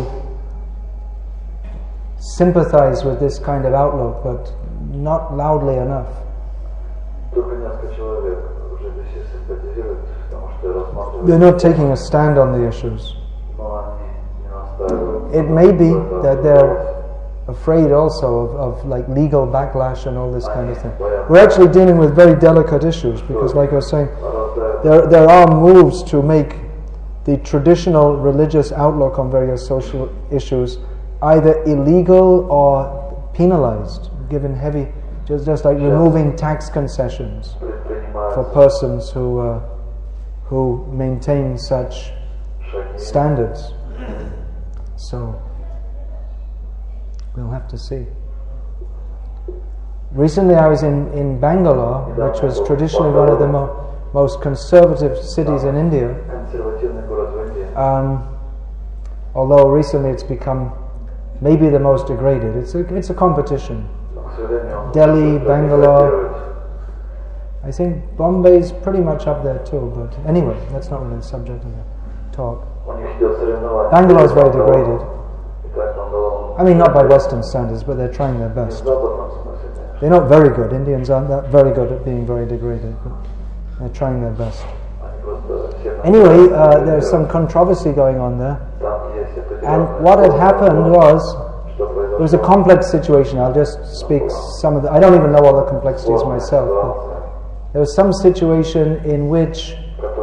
sympathize with this kind of outlook, but not loudly enough. Только несколько человек уже здесь симпатизируют, потому что рассматривают, They're not taking a stand on the issues. но они не настаивают. It may be that they're afraid also of like legal backlash and all this kind of thing. We're actually dealing with very delicate issues because, like I was saying, there are moves to make the traditional religious outlook on various social issues either illegal or penalized, given heavy, just like removing tax concessions for persons who maintain such standards. So we'll have to see. Recently I was in Bangalore, which was traditionally one of the most conservative cities in India, Консервативный город в Индии. although recently it's become maybe the most degraded. It's a competition. К сожалению, он Delhi, Bangalore. деградирует. I think Bombay's pretty much up there too, but anyway, that's not really the subject of the talk. У них идет соревнование. Bangalore is very degraded. И так Бангалор, I mean, not by Western standards, but they're trying their в best. западном смысле. They're not very good. Indians aren't that very good at being very degraded, but they're trying their best. Они просто все Anyway, there's some controversy going on there. там есть And определенная what had happened was, что it was a complex situation. I'll just speak some of the, I don't even know all the complexities myself, but there was some situation in which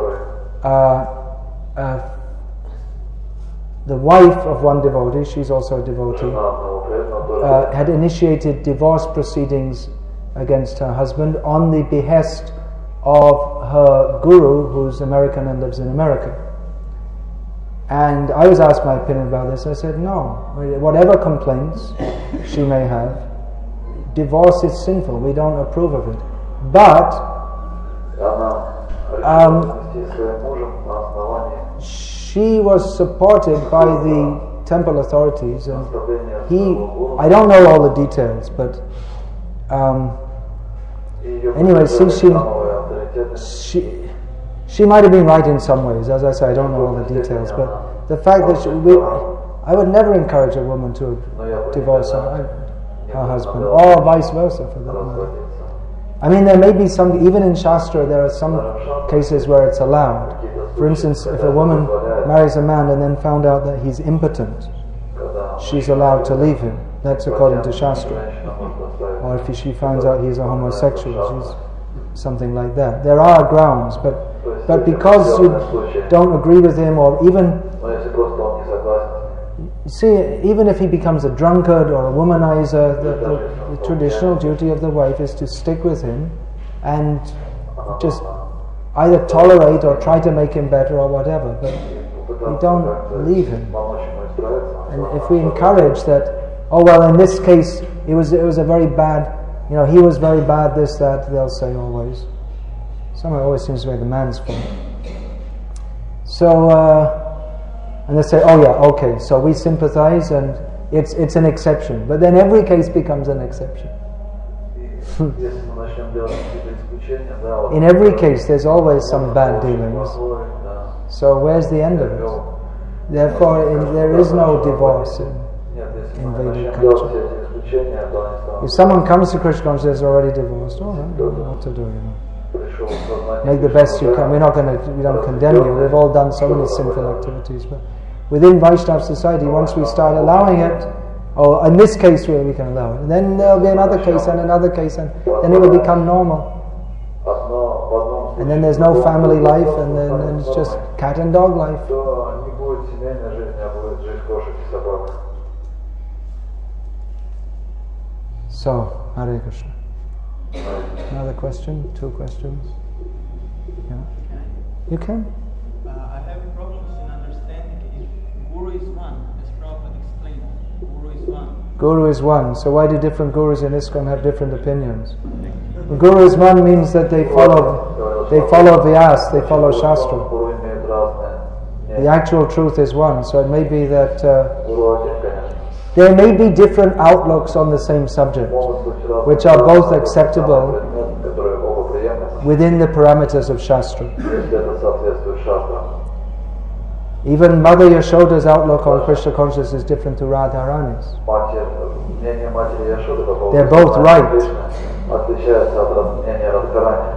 the wife of one devotee, she's also a devotee, had initiated divorce proceedings against her husband on the behest of her guru, who's American and lives in America. And I was asked my opinion about this. I said, no, whatever complaints she may have, divorce is sinful. We don't approve of it. But she was supported by the temple authorities, and I don't know all the details, but anyway, she might have been right in some ways. As I say, I don't know all the details, but the fact that I would never encourage a woman to divorce her husband, or vice versa for that matter. I mean, there may be some, even in Shastra, there are some cases where it's allowed. For instance, if a woman marries a man and then found out that he's impotent, she's allowed to leave him. That's according to Shastra. Or if she finds out he's a homosexual, she's something like that. There are grounds, but because you don't agree with him, or even, see, even if he becomes a drunkard or a womanizer, the traditional duty of the wife is to stick with him and just either tolerate or try to make him better or whatever, but we don't leave him. And if we encourage that, oh well, in this case it was a very bad, he was very bad, this, that, they'll say always. Somehow it always seems to be the man's fault. So, and they say, oh yeah, okay, so we sympathize and it's an exception. But then every case becomes an exception. Если мы начнем делать какие-то исключения, да, вот, In every case, there's always some bad dealings. да. So where's the end of it? Therefore, there is no divorce Нет, если in мы Vedic начнем делать culture. все эти исключения, то они станут If someone comes to Krishna consciousness already divorced, all right, you know what to do, you know. пришел в сознание. Make the best you can. We don't condemn you. We've all done so many sinful activities, but within Vaishnava society, once we start allowing it, or in this case where we can allow it, and then there'll be another case and another case, and then it will become normal. And then there's no family life, and then it's just cat and dog life. То не будет семейной жизни, а будет жизнь кошек и собак. So, Hare Krishna. Another question? 2 questions? Yeah. You can? I have problems in understanding if Guru is one, as Prabhupada explained. Guru is one. Guru is one. So why do different gurus in ISKCON have different opinions? Guru is one means that they follow Vyas, they follow Shastra. Гуру имеет разные. The actual truth is one. So it may be that Гуру один, конечно. there may be different outlooks on the same subject, which are both acceptable которые оба приемлемы, within the parameters of Shastra. если это соответствует шастрам. Even Mother Yashoda's outlook on Krishna consciousness is different to Radharani's. Мнение матери Яшоды по поводу They're both right. Кришны отличается от мнения Радхарани.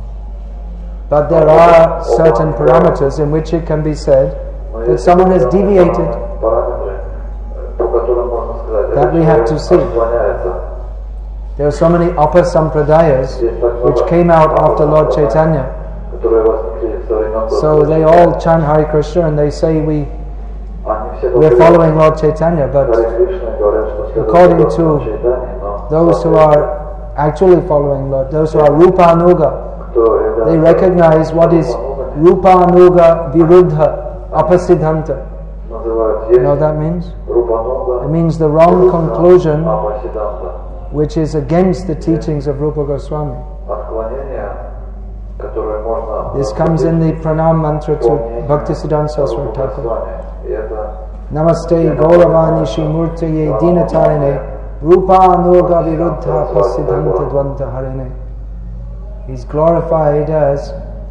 But there are certain parameters in which it can be said that someone has deviated. Параметры, по которым можно сказать, That we have to see. отклоняется. There are so many Upper Sampradayas which came out after Lord Chaitanya. Которые возникли со времен So they all chant Hare Krishna and they say Они все we're following Lord Chaitanya, but Харе Кришна говорят, что следует according за to Чайтаньей, но those who are actually following Lord, those who are Rupa Anuga, кто является they recognize what is Rupa Anuga Viruddha Apasiddhanta. называют You know what есть that means? Рупануга, It means the wrong conclusion Апасиданта. which is against the teachings of Rupa Goswami. Отклонение, которое можно This comes in the Pranam mantra to помнить Bhaktisiddhanta Saraswati Рупа Thakur. Госвами. И это Namaste Gauravani Shimurtaye Dinatarine Rupa Anuga Viruddha Pasiddhanta Dvanta Harine. He's glorified as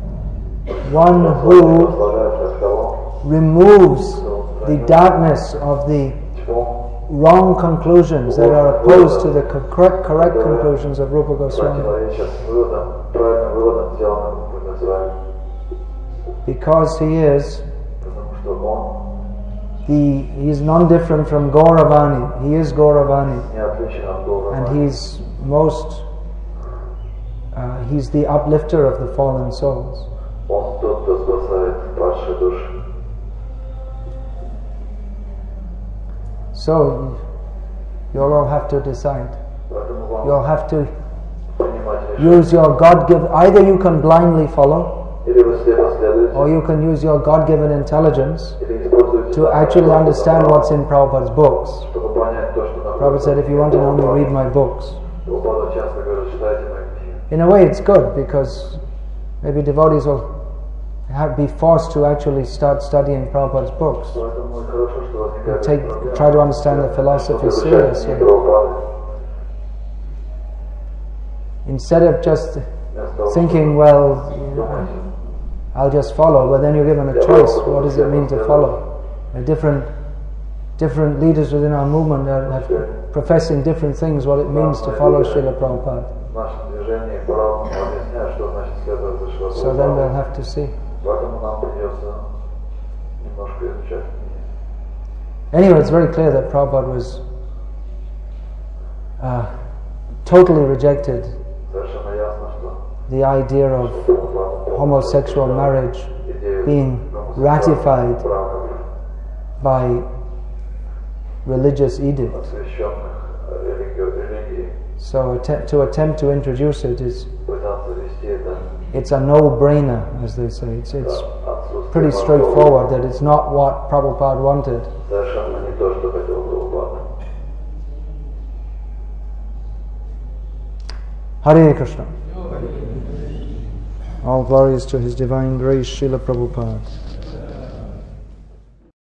one who возглавляется того, removes the darkness of the чего wrong conclusions that are opposed to the correct conclusions of Rupa Goswami. противоречат выводам, правильным выводам, сделанным Рупой Госвами. Because he is Потому что он he is non-different from Gauravani. He is Gauravani. не отличен от Гуру. And he's he's the uplifter of the fallen souls. Он тот, кто спасает падшие души. So you'll all have to decide. Поэтому вам You'll have to принимать решение. use your God-given. Either you can blindly follow, Или вы слепо следуете, or you can use your God-given intelligence или используете to actually understand what's in Prabhupada's books. чтобы понять то, что Prabhupada said, if you want to know me, read my books. Прабхупада часто говорит, читайте мои книги. In a way, it's good because maybe devotees will be forced to actually start studying Prabhupada's books. Поэтому и хорошо, что возникает Try to understand the philosophy seriously. Instead of just thinking, well, I'll just follow, but then you're given a choice. What does it mean to follow? Different leaders within our movement are professing different things, what it means to follow Srila Prabhupada. So then we'll have to see. Anyway, it's very clear that Prabhupada was totally rejected the idea of homosexual marriage being ratified by religious edict. So to attempt to introduce it it's a no-brainer, as they say. It's pretty straightforward that it's not what Prabhupada wanted. Hare Krishna. All glories to His Divine Grace, Srila Prabhupada.